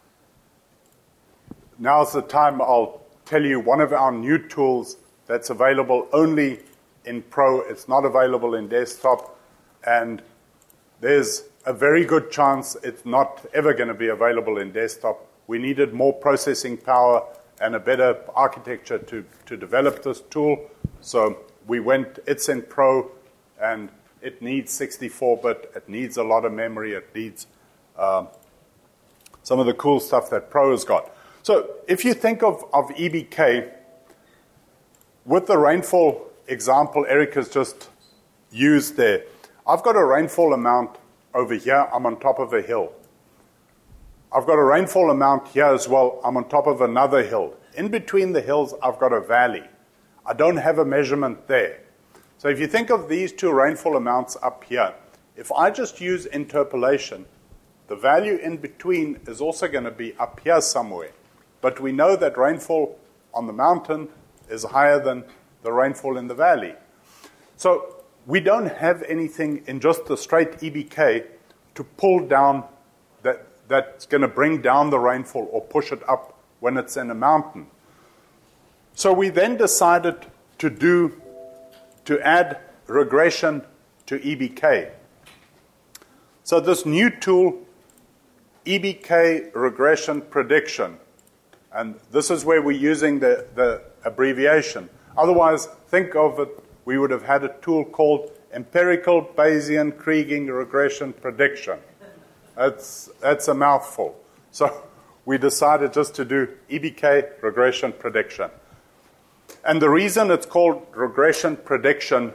now's the time I'll tell you one of our new tools that's available only in Pro. It's not available in desktop, and there's a very good chance it's not ever going to be available in desktop. We needed more processing power and a better architecture to, to develop this tool, so we went, it's in Pro, and it needs sixty-four bit, it needs a lot of memory, it needs um, some of the cool stuff that Pro has got. So if you think of, of E B K, with the rainfall example Eric has just used there, I've got a rainfall amount over here, I'm on top of a hill. I've got a rainfall amount here as well, I'm on top of another hill. In between the hills, I've got a valley. I don't have a measurement there. So if you think of these two rainfall amounts up here, if I just use interpolation, the value in between is also going to be up here somewhere. But we know that rainfall on the mountain is higher than the rainfall in the valley. So we don't have anything in just the straight E B K to pull down that that's going to bring down the rainfall or push it up when it's in a mountain. So we then decided to do to add regression to E B K. So this new tool, E B K regression prediction, and this is where we're using the, the abbreviation. Otherwise, think of it, we would have had a tool called empirical Bayesian Kriging regression prediction. That's, that's a mouthful. So we decided just to do E B K regression prediction. And the reason it's called regression prediction,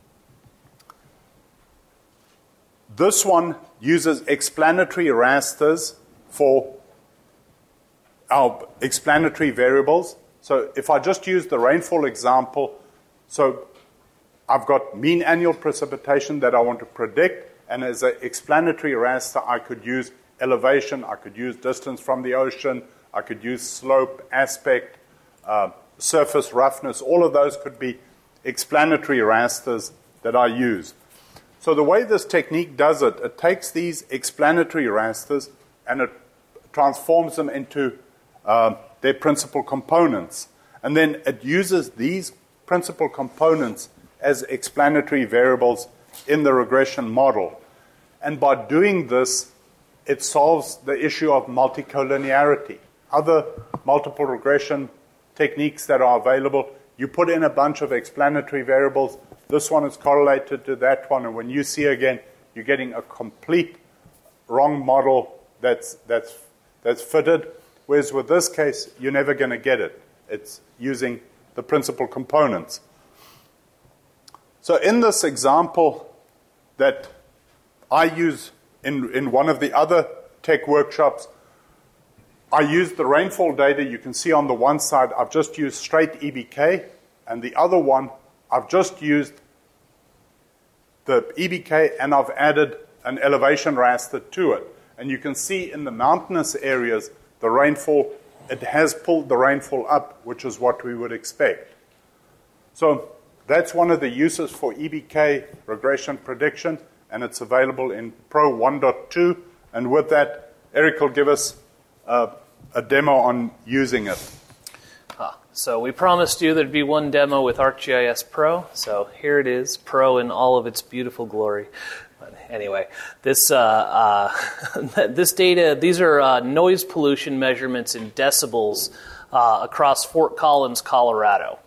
this one uses explanatory rasters for our explanatory variables. So if I just use the rainfall example, so I've got mean annual precipitation that I want to predict, and as an explanatory raster, I could use elevation, I could use distance from the ocean, I could use slope, aspect, uh, surface roughness. All of those could be explanatory rasters that I use. So the way this technique does it, it takes these explanatory rasters and it transforms them into uh, their principal components. And then it uses these principal components as explanatory variables in the regression model. And by doing this, it solves the issue of multicollinearity. Other multiple regression techniques that are available, you put in a bunch of explanatory variables. This one is correlated to that one, and when you see again, you're getting a complete wrong model that's that's that's fitted. Whereas with this case, you're never going to get it. It's using the principal components. So in this example that I use in, in one of the other tech workshops, I used the rainfall data. You can see on the one side, I've just used straight E B K, and the other one, I've just used the E B K and I've added an elevation raster to it. And you can see in the mountainous areas, the rainfall, it has pulled the rainfall up, which is what we would expect. So that's one of the uses for E B K regression prediction, and it's available in Pro one point two. And with that, Eric will give us uh, a demo on using it. Ah, so we promised you there'd be one demo with ArcGIS Pro, so here it is, Pro in all of its beautiful glory. But anyway, this uh, uh, this data, these are uh, noise pollution measurements in decibels uh, across Fort Collins, Colorado.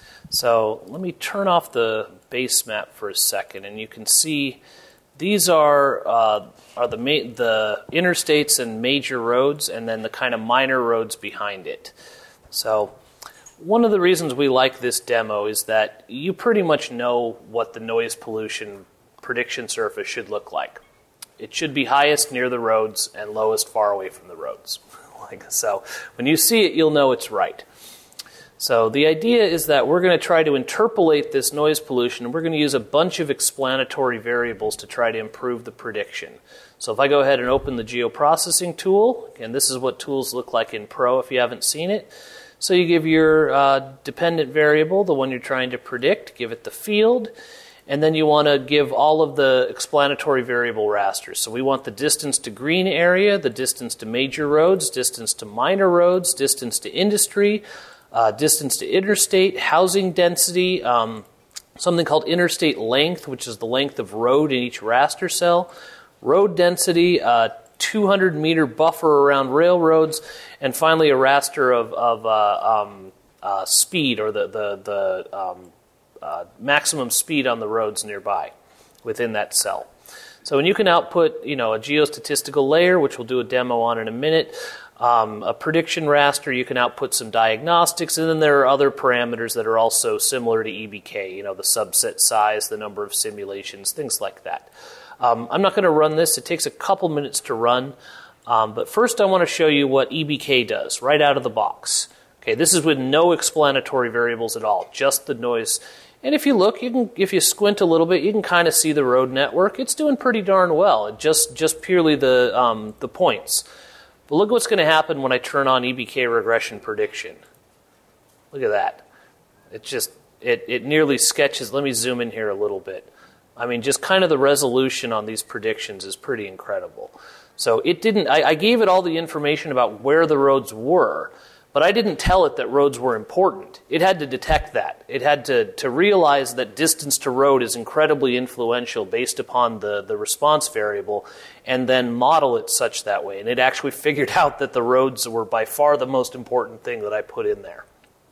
So let me turn off the base map for a second, and you can see these are uh, are the ma- the interstates and major roads, and then the kind of minor roads behind it. So one of the reasons we like this demo is that you pretty much know what the noise pollution prediction surface should look like. It should be highest near the roads and lowest far away from the roads. Like so, when you see it, you'll know it's right. So the idea is that we're going to try to interpolate this noise pollution, and we're going to use a bunch of explanatory variables to try to improve the prediction. So if I go ahead and open the geoprocessing tool, and this is what tools look like in Pro if you haven't seen it. So you give your uh, dependent variable, the one you're trying to predict, give it the field, and then you want to give all of the explanatory variable rasters. So we want the distance to green area, the distance to major roads, distance to minor roads, distance to industry, Uh, distance to interstate, housing density, um, something called interstate length, which is the length of road in each raster cell, road density, uh, two hundred meter buffer around railroads, and finally a raster of, of uh, um, uh, speed, or the, the, the um, uh, maximum speed on the roads nearby within that cell. So when you can output, you know, a geostatistical layer, which we'll do a demo on in a minute, Um, a prediction raster, you can output some diagnostics, and then there are other parameters that are also similar to E B K, you know, the subset size, the number of simulations, things like that. Um, I'm not going to run this. It takes a couple minutes to run. Um, but first I want to show you what E B K does right out of the box. Okay, this is with no explanatory variables at all, just the noise. And if you look, you can, if you squint a little bit, you can kind of see the road network. It's doing pretty darn well, just, just purely the, um, the points. But look what's going to happen when I turn on E B K regression prediction. Look at that. It just, it, it nearly sketches. Let me zoom in here a little bit. I mean, just kind of the resolution on these predictions is pretty incredible. So it didn't, I, I gave it all the information about where the roads were, but I didn't tell it that roads were important. It had to detect that. It had to, to realize that distance to road is incredibly influential based upon the, the response variable, and then model it such that way. And it actually figured out that the roads were by far the most important thing that I put in there.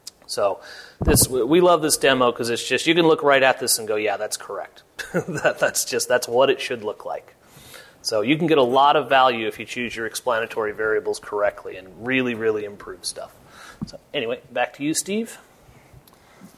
So this, we love this demo because it's just, you can look right at this and go, yeah, that's correct. that, that's just, that's what it should look like. So you can get a lot of value if you choose your explanatory variables correctly and really, really improve stuff. So anyway, back to you, Steve.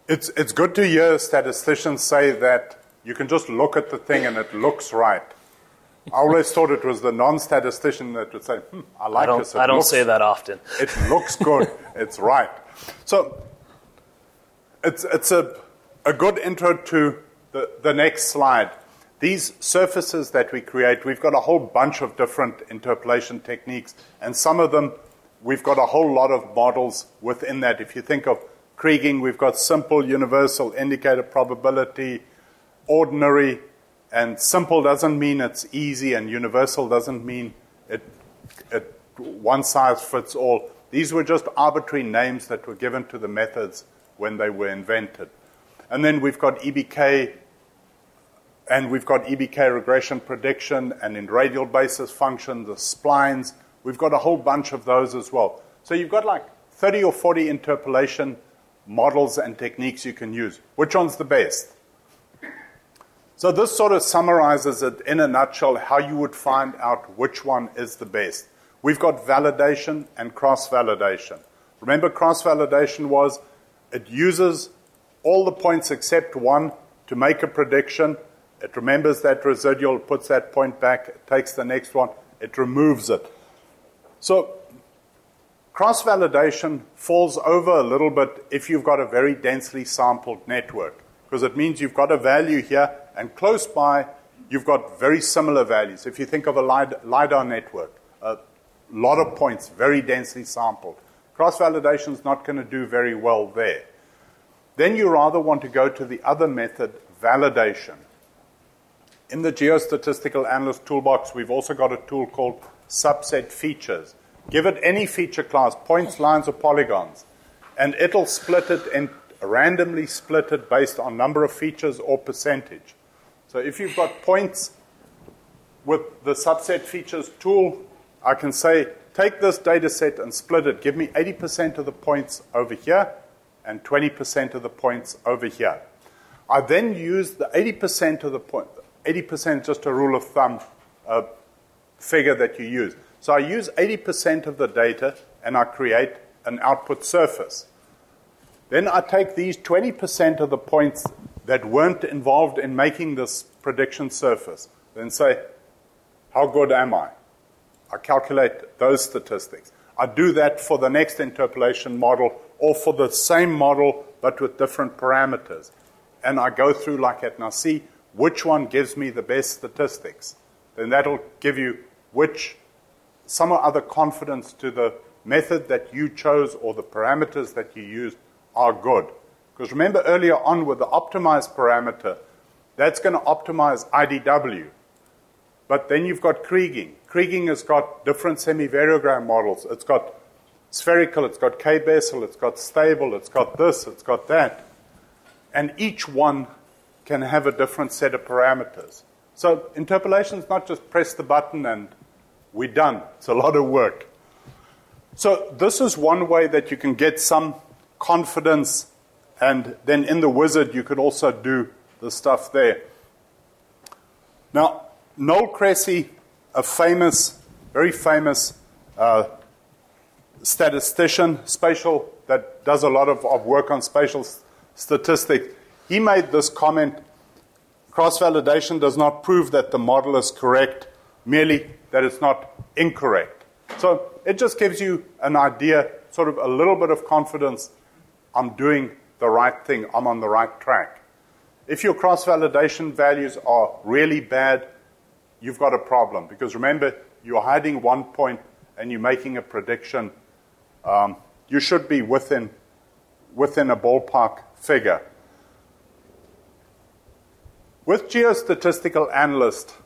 It's, it's good to hear statisticians say that you can just look at the thing and it looks right. I always thought it was the non-statistician that would say, hmm, I like I don't, this. It I don't looks, say that often. It looks good. It's right. So it's, it's a, a good intro to the, the next slide. These surfaces that we create, we've got a whole bunch of different interpolation techniques, and some of them, we've got a whole lot of models within that. If you think of Kriging, we've got simple, universal, indicator probability, ordinary, and simple doesn't mean it's easy, and universal doesn't mean it, it one size fits all. These were just arbitrary names that were given to the methods when they were invented. And then we've got E B K, and we've got E B K regression prediction, and in radial basis function, the splines. We've got a whole bunch of those as well. So you've got like thirty or forty interpolation models and techniques you can use. Which one's the best? So this sort of summarizes it in a nutshell how you would find out which one is the best. We've got validation and cross-validation. Remember, cross-validation was it uses all the points except one to make a prediction. It remembers that residual, puts that point back, it takes the next one, it removes it. So cross-validation falls over a little bit if you've got a very densely sampled network, because it means you've got a value here, and close by, you've got very similar values. If you think of a LiDAR network, a lot of points, very densely sampled. Cross-validation is not going to do very well there. Then you rather want to go to the other method, validation. In the Geostatistical Analyst Toolbox, we've also got a tool called subset features. Give it any feature class, points, lines, or polygons, and it'll split it and randomly split it based on number of features or percentage. So if you've got points with the subset features tool, I can say, take this data set and split it. Give me eighty percent of the points over here and twenty percent of the points over here. I then use the eighty percent of the point. eighty percent is just a rule of thumb uh, figure that you use. So I use eighty percent of the data and I create an output surface. Then I take these twenty percent of the points that weren't involved in making this prediction surface, then say, how good am I? I calculate those statistics. I do that for the next interpolation model or for the same model but with different parameters. And I go through like that. Now see which one gives me the best statistics. Then that'll give you which some other confidence to the method that you chose or the parameters that you used are good. Because remember earlier on with the optimized parameter, that's going to optimize I D W. But then you've got Kriging. Kriging has got different semi-variogram models. It's got spherical, it's got K-Bessel, it's got stable, it's got this, it's got that. And each one can have a different set of parameters. So interpolation is not just press the button and we're done. It's a lot of work. So this is one way that you can get some confidence, and then in the wizard you could also do the stuff there. Now, Noel Cressy, a famous, very famous uh, statistician, spatial, that does a lot of, of work on spatial s- statistics, he made this comment: cross-validation does not prove that the model is correct, merely that it's not incorrect. So it just gives you an idea, sort of a little bit of confidence, I'm doing the right thing, I'm on the right track. If your cross-validation values are really bad, you've got a problem. Because remember, you're hiding one point and you're making a prediction. Um, you should be within, within a ballpark figure. With Geostatistical Analyst,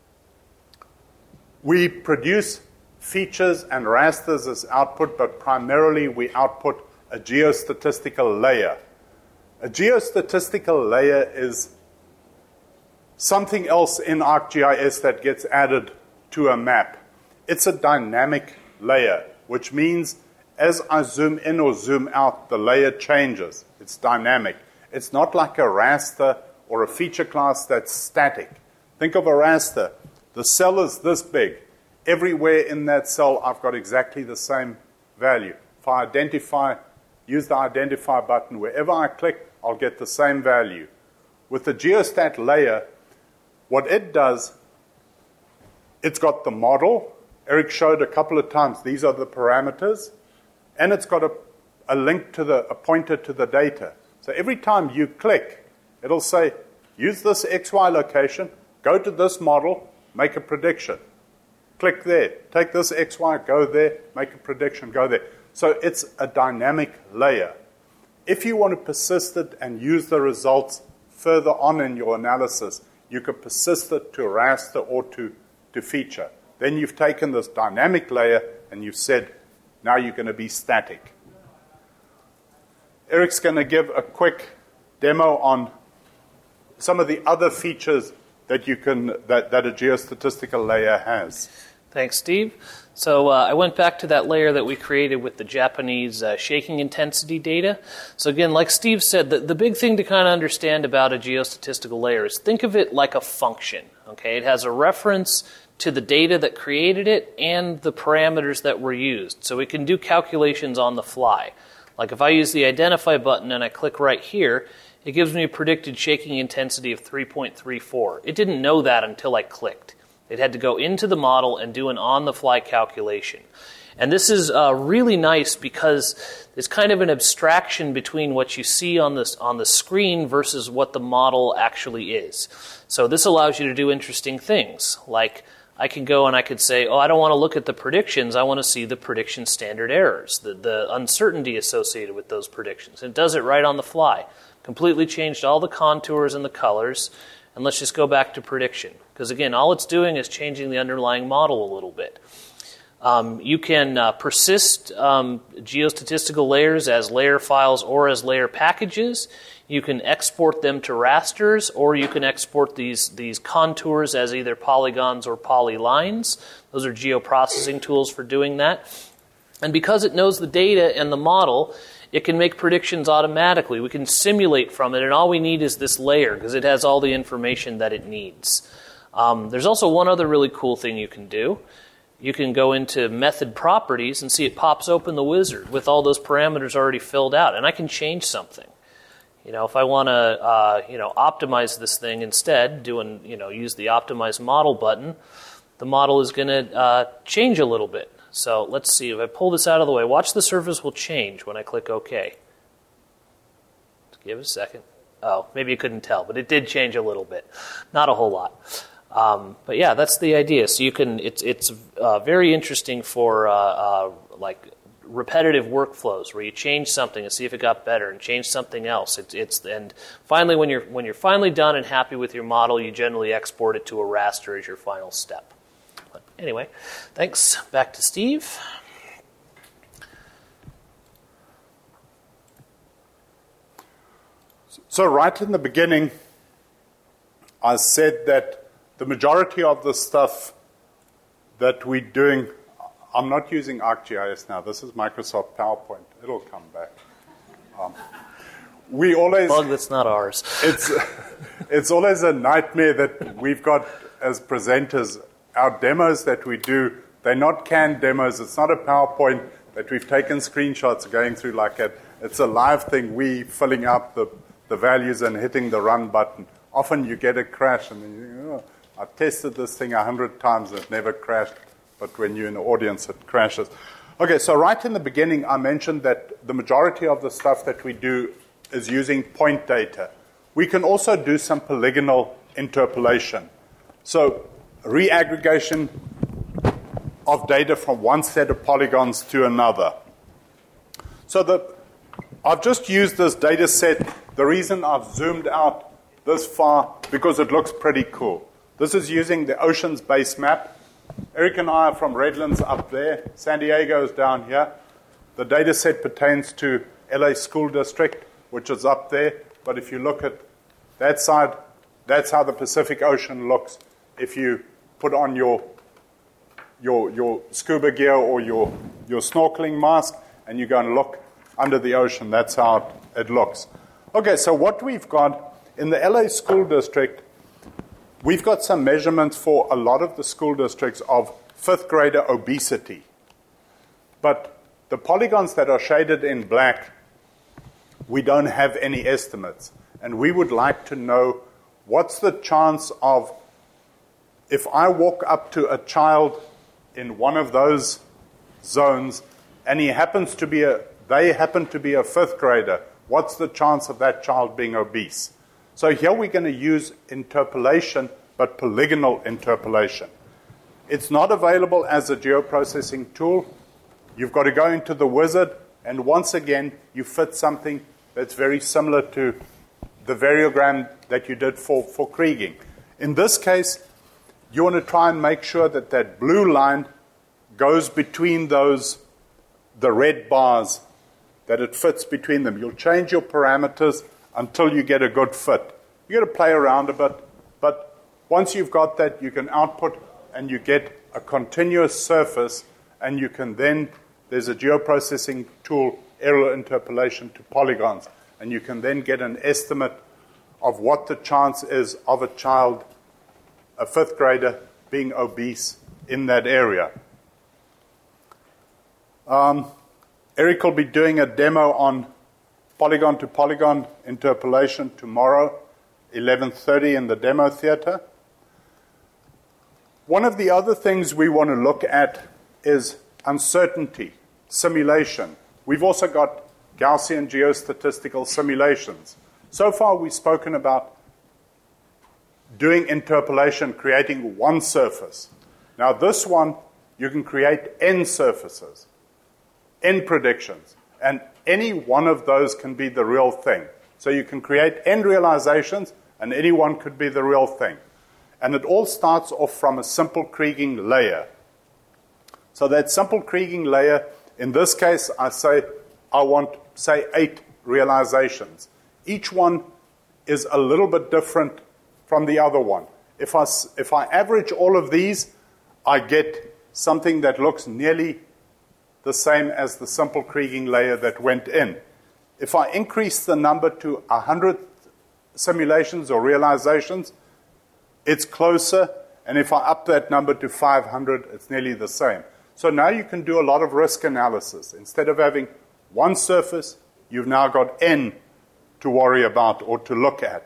we produce features and rasters as output, but primarily we output a geostatistical layer. A geostatistical layer is something else in ArcGIS that gets added to a map. It's a dynamic layer, which means as I zoom in or zoom out, the layer changes. It's dynamic. It's not like a raster or a feature class that's static. Think of a raster. The cell is this big. Everywhere in that cell, I've got exactly the same value. If I identify, use the identify button, wherever I click, I'll get the same value. With the geostat layer, what it does, it's got the model. Eric showed a couple of times, these are the parameters. And it's got a, a link to the, a pointer to the data. So every time you click, it'll say, use this X Y location, go to this model, make a prediction. Click there. Take this X Y, go there, make a prediction, go there. So it's a dynamic layer. If you want to persist it and use the results further on in your analysis, you could persist it to raster or to, to feature. Then you've taken this dynamic layer and you've said, now you're going to be static. Eric's going to give a quick demo on some of the other features that you can that, that a geostatistical layer has. Thanks, Steve. So uh, I went back to that layer that we created with the Japanese uh, shaking intensity data. So again, like Steve said, the, the big thing to kind of understand about a geostatistical layer is think of it like a function. Okay, it has a reference to the data that created it and the parameters that were used. So we can do calculations on the fly. Like if I use the identify button and I click right here, it gives me a predicted shaking intensity of three point three four. It didn't know that until I clicked. It had to go into the model and do an on-the-fly calculation. And this is uh, really nice because it's kind of an abstraction between what you see on this on the screen versus what the model actually is. So this allows you to do interesting things. Like I can go and I could say, oh, I don't want to look at the predictions. I want to see the prediction standard errors, the, the uncertainty associated with those predictions. And it does it right on the fly. Completely changed all the contours and the colors. And let's just go back to prediction. Because again, all it's doing is changing the underlying model a little bit. Um, you can uh, persist um, geostatistical layers as layer files or as layer packages. You can export them to rasters, or you can export these, these contours as either polygons or polylines. Those are geoprocessing tools for doing that. And because it knows the data and the model, it can make predictions automatically. We can simulate from it, and all we need is this layer because it has all the information that it needs. Um, there's also one other really cool thing you can do. You can go into method properties and see it pops open the wizard with all those parameters already filled out, and I can change something. You know, if I want to, uh, you know, optimize this thing instead, doing, you know, use the optimize model button, the model is going to uh, change a little bit. So let's see, if I pull this out of the way, watch the surface will change when I click OK. Let's give it a second. Oh, maybe you couldn't tell, but it did change a little bit. Not a whole lot. Um, but yeah, that's the idea. So you can, it's it's uh, very interesting for uh, uh, like repetitive workflows where you change something and see if it got better and change something else. It's it's and finally when you're when you're finally done and happy with your model, you generally export it to a raster as your final step. But anyway, thanks. Back to Steve. So right in the beginning, I said that the majority of the stuff that we're doing, I'm not using ArcGIS now. This is Microsoft PowerPoint. It'll come back. Um, we always bug that's not ours. It's it's always a nightmare that we've got as presenters. Our demos that we do, they're not canned demos. It's not a PowerPoint that we've taken screenshots going through like that. It's a live thing. We filling out the the values and hitting the run button. Often you get a crash and then you think, oh, I tested this thing a hundred times and it never crashed, but when you're in the audience, it crashes. Okay, so right in the beginning, I mentioned that the majority of the stuff that we do is using point data. We can also do some polygonal interpolation. So reaggregation of data from one set of polygons to another. So the, I've just used this data set. The reason I've zoomed out this far, because it looks pretty cool. This is using the Oceans base map. Eric and I are from Redlands up there. San Diego is down here. The data set pertains to L A School District, which is up there. But if you look at that side, that's how the Pacific Ocean looks if you put on your your your scuba gear or your, your snorkeling mask and you go and look under the ocean. That's how it looks. Okay, so what we've got in the L A School District, we've got some measurements for a lot of the school districts of fifth grader obesity. But the polygons that are shaded in black, we don't have any estimates. And we would like to know what's the chance of, if I walk up to a child in one of those zones and he happens to be a, they happen to be a fifth grader, what's the chance of that child being obese? So here we're going to use interpolation, but polygonal interpolation. It's not available as a geoprocessing tool. You've got to go into the wizard, and once again, you fit something that's very similar to the variogram that you did for, for Kriging. In this case, you want to try and make sure that that blue line goes between those, the red bars, that it fits between them. You'll change your parameters until you get a good fit. You've got to play around a bit, but once you've got that, you can output and you get a continuous surface, and you can then, there's a geoprocessing tool, aerial interpolation to polygons, and you can then get an estimate of what the chance is of a child, a fifth grader, being obese in that area. Um, Eric will be doing a demo on polygon to polygon interpolation tomorrow, eleven thirty in the demo theater. One of the other things we want to look at is uncertainty, simulation. We've also got Gaussian geostatistical simulations. So far we've spoken about doing interpolation, creating one surface. Now this one, you can create n surfaces, n predictions, and any one of those can be the real thing. So you can create n realizations, and any one could be the real thing. And it all starts off from a simple Kriging layer. So that simple Kriging layer, in this case, I say I want, say, eight realizations. Each one is a little bit different from the other one. If I, if I average all of these, I get something that looks nearly the same as the simple Kriging layer that went in. If I increase the number to one hundred simulations or realizations, it's closer, and if I up that number to five hundred, it's nearly the same. So now you can do a lot of risk analysis. Instead of having one surface, you've now got n to worry about or to look at.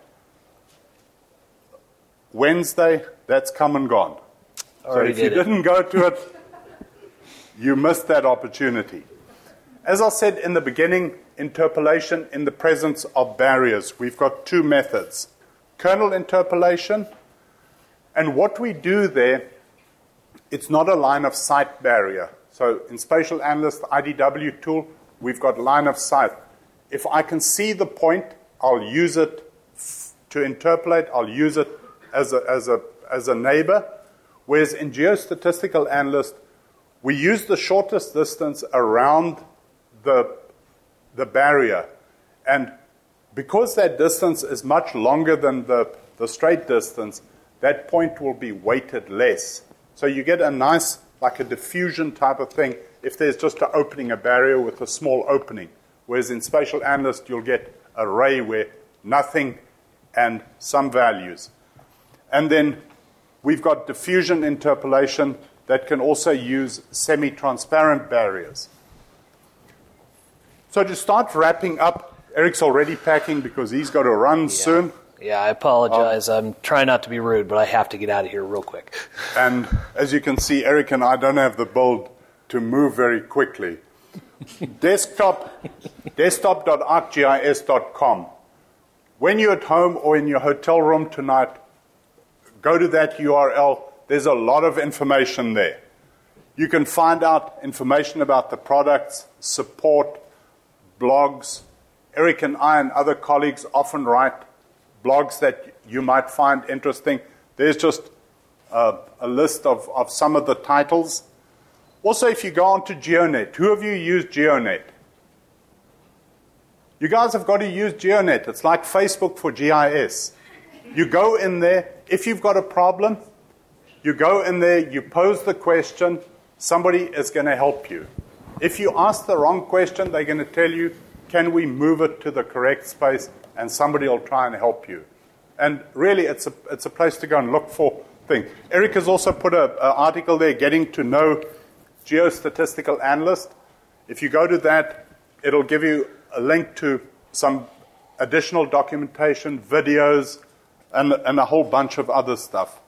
Wednesday, that's come and gone. Already so if you did didn't go to it, you missed that opportunity. As I said in the beginning, interpolation in the presence of barriers. We've got two methods. Kernel interpolation, and what we do there, it's not a line of sight barrier. So in Spatial Analyst I D W tool, we've got line of sight. If I can see the point, I'll use it to interpolate. I'll use it as a, as a, as a neighbor. Whereas in Geostatistical Analyst, we use the shortest distance around the, the barrier. And because that distance is much longer than the, the straight distance, that point will be weighted less. So you get a nice, like a diffusion type of thing, if there's just an opening, a barrier with a small opening. Whereas in Spatial Analyst, you'll get an array where nothing and some values. And then we've got diffusion interpolation that can also use semi-transparent barriers. So to start wrapping up, Eric's already packing because he's got to run yeah. soon. Yeah, I apologize. Um, I'm trying not to be rude, but I have to get out of here real quick. And as you can see, Eric and I don't have the build to move very quickly. Desktop, desktop dot arcgis dot com. When you're at home or in your hotel room tonight, go to that U R L. There's a lot of information there. You can find out information about the products, support, blogs. Eric and I and other colleagues often write blogs that you might find interesting. There's just uh, a list of, of some of the titles. Also, if you go on to GeoNet, who of you used GeoNet? You guys have got to use GeoNet. It's like Facebook for G I S. You go in there. If you've got a problem, you go in there, you pose the question, somebody is going to help you. If you ask the wrong question, they're going to tell you, can we move it to the correct space, and somebody will try and help you. And really, it's a, it's a place to go and look for things. Eric has also put an article there, Getting to Know Geostatistical Analyst. If you go to that, it'll give you a link to some additional documentation, videos, and, and a whole bunch of other stuff.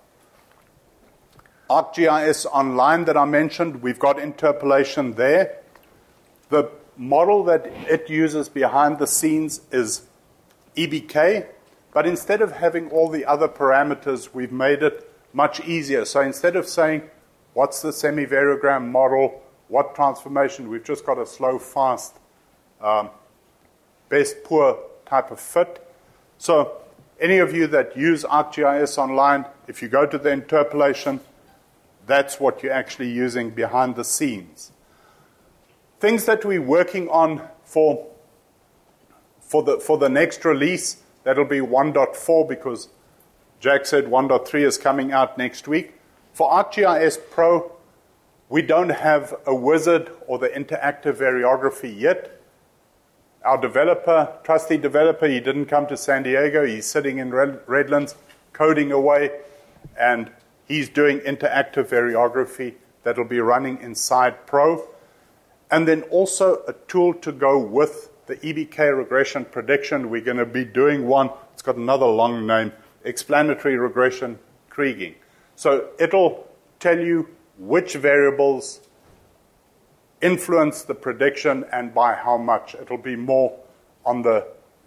ArcGIS Online that I mentioned, we've got interpolation there. The model that it uses behind the scenes is E B K, but instead of having all the other parameters, we've made it much easier. So instead of saying, what's the semi-variogram model, what transformation, we've just got a slow, fast, um, best, poor type of fit. So any of you that use ArcGIS Online, if you go to the interpolation, that's what you're actually using behind the scenes. Things that we're working on for, for, the, for the next release, that'll be one point four because Jack said one point three is coming out next week. For ArcGIS Pro, we don't have a wizard or the interactive variography yet. Our developer, trusty developer, he didn't come to San Diego. He's sitting in Redlands coding away, and he's doing interactive variography that'll be running inside Pro. And then also a tool to go with the E B K regression prediction. We're going to be doing one. It's got another long name, explanatory regression Kriging. So it'll tell you which variables influence the prediction and by how much. It'll be more on the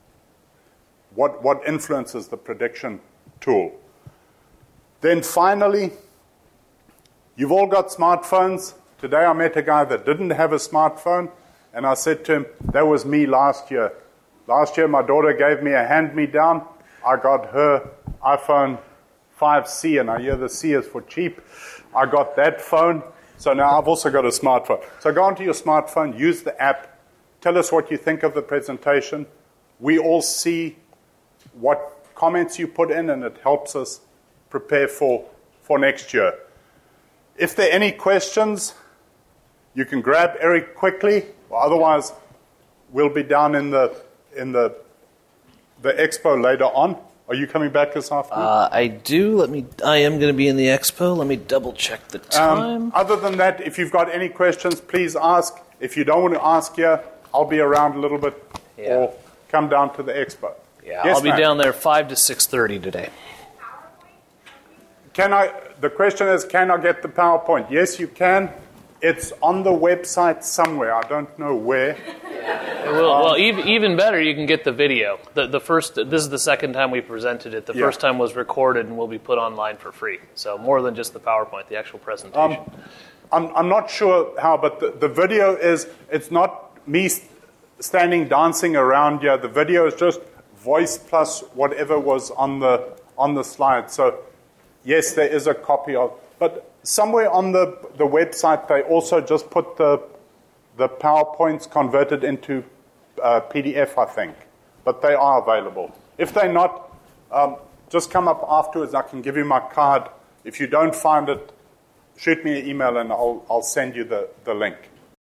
what, what influences the prediction tool. Then finally, you've all got smartphones. Today I met a guy that didn't have a smartphone, and I said to him, that was me last year. Last year my daughter gave me a hand-me-down. I got her iPhone five C, and I hear the C is for cheap. I got that phone, so now I've also got a smartphone. So go onto your smartphone, use the app, tell us what you think of the presentation. We all see what comments you put in, and it helps us prepare for, for next year. If there are any questions, you can grab Eric quickly, or otherwise we'll be down in the in the the expo later on. Are you coming back this afternoon? Uh, I do. Let me. I am going to be in the expo. Let me double check the time. Um, other than that, if you've got any questions, please ask. If you don't want to ask here, I'll be around a little bit, yeah. or come down to the expo. Yeah, yes, I'll be ma'am. down there five to six thirty today. Can I? The question is, can I get the PowerPoint? Yes, you can. It's on the website somewhere. I don't know where. Well, well even, even better, you can get the video. The, the first, this is the second time we presented it. The Yeah. first time was recorded and will be put online for free. So more than just the PowerPoint, the actual presentation. Um, I'm, I'm not sure how, but the, the video is, it's not me st- standing dancing around here. The video is just voice plus whatever was on the on the slide. So yes, there is a copy of, but somewhere on the, the website they also just put the the PowerPoints converted into uh, P D F, I think. But they are available. If they're not, um, just come up afterwards. I can give you my card. If you don't find it, shoot me an email and I'll I'll send you the, the link.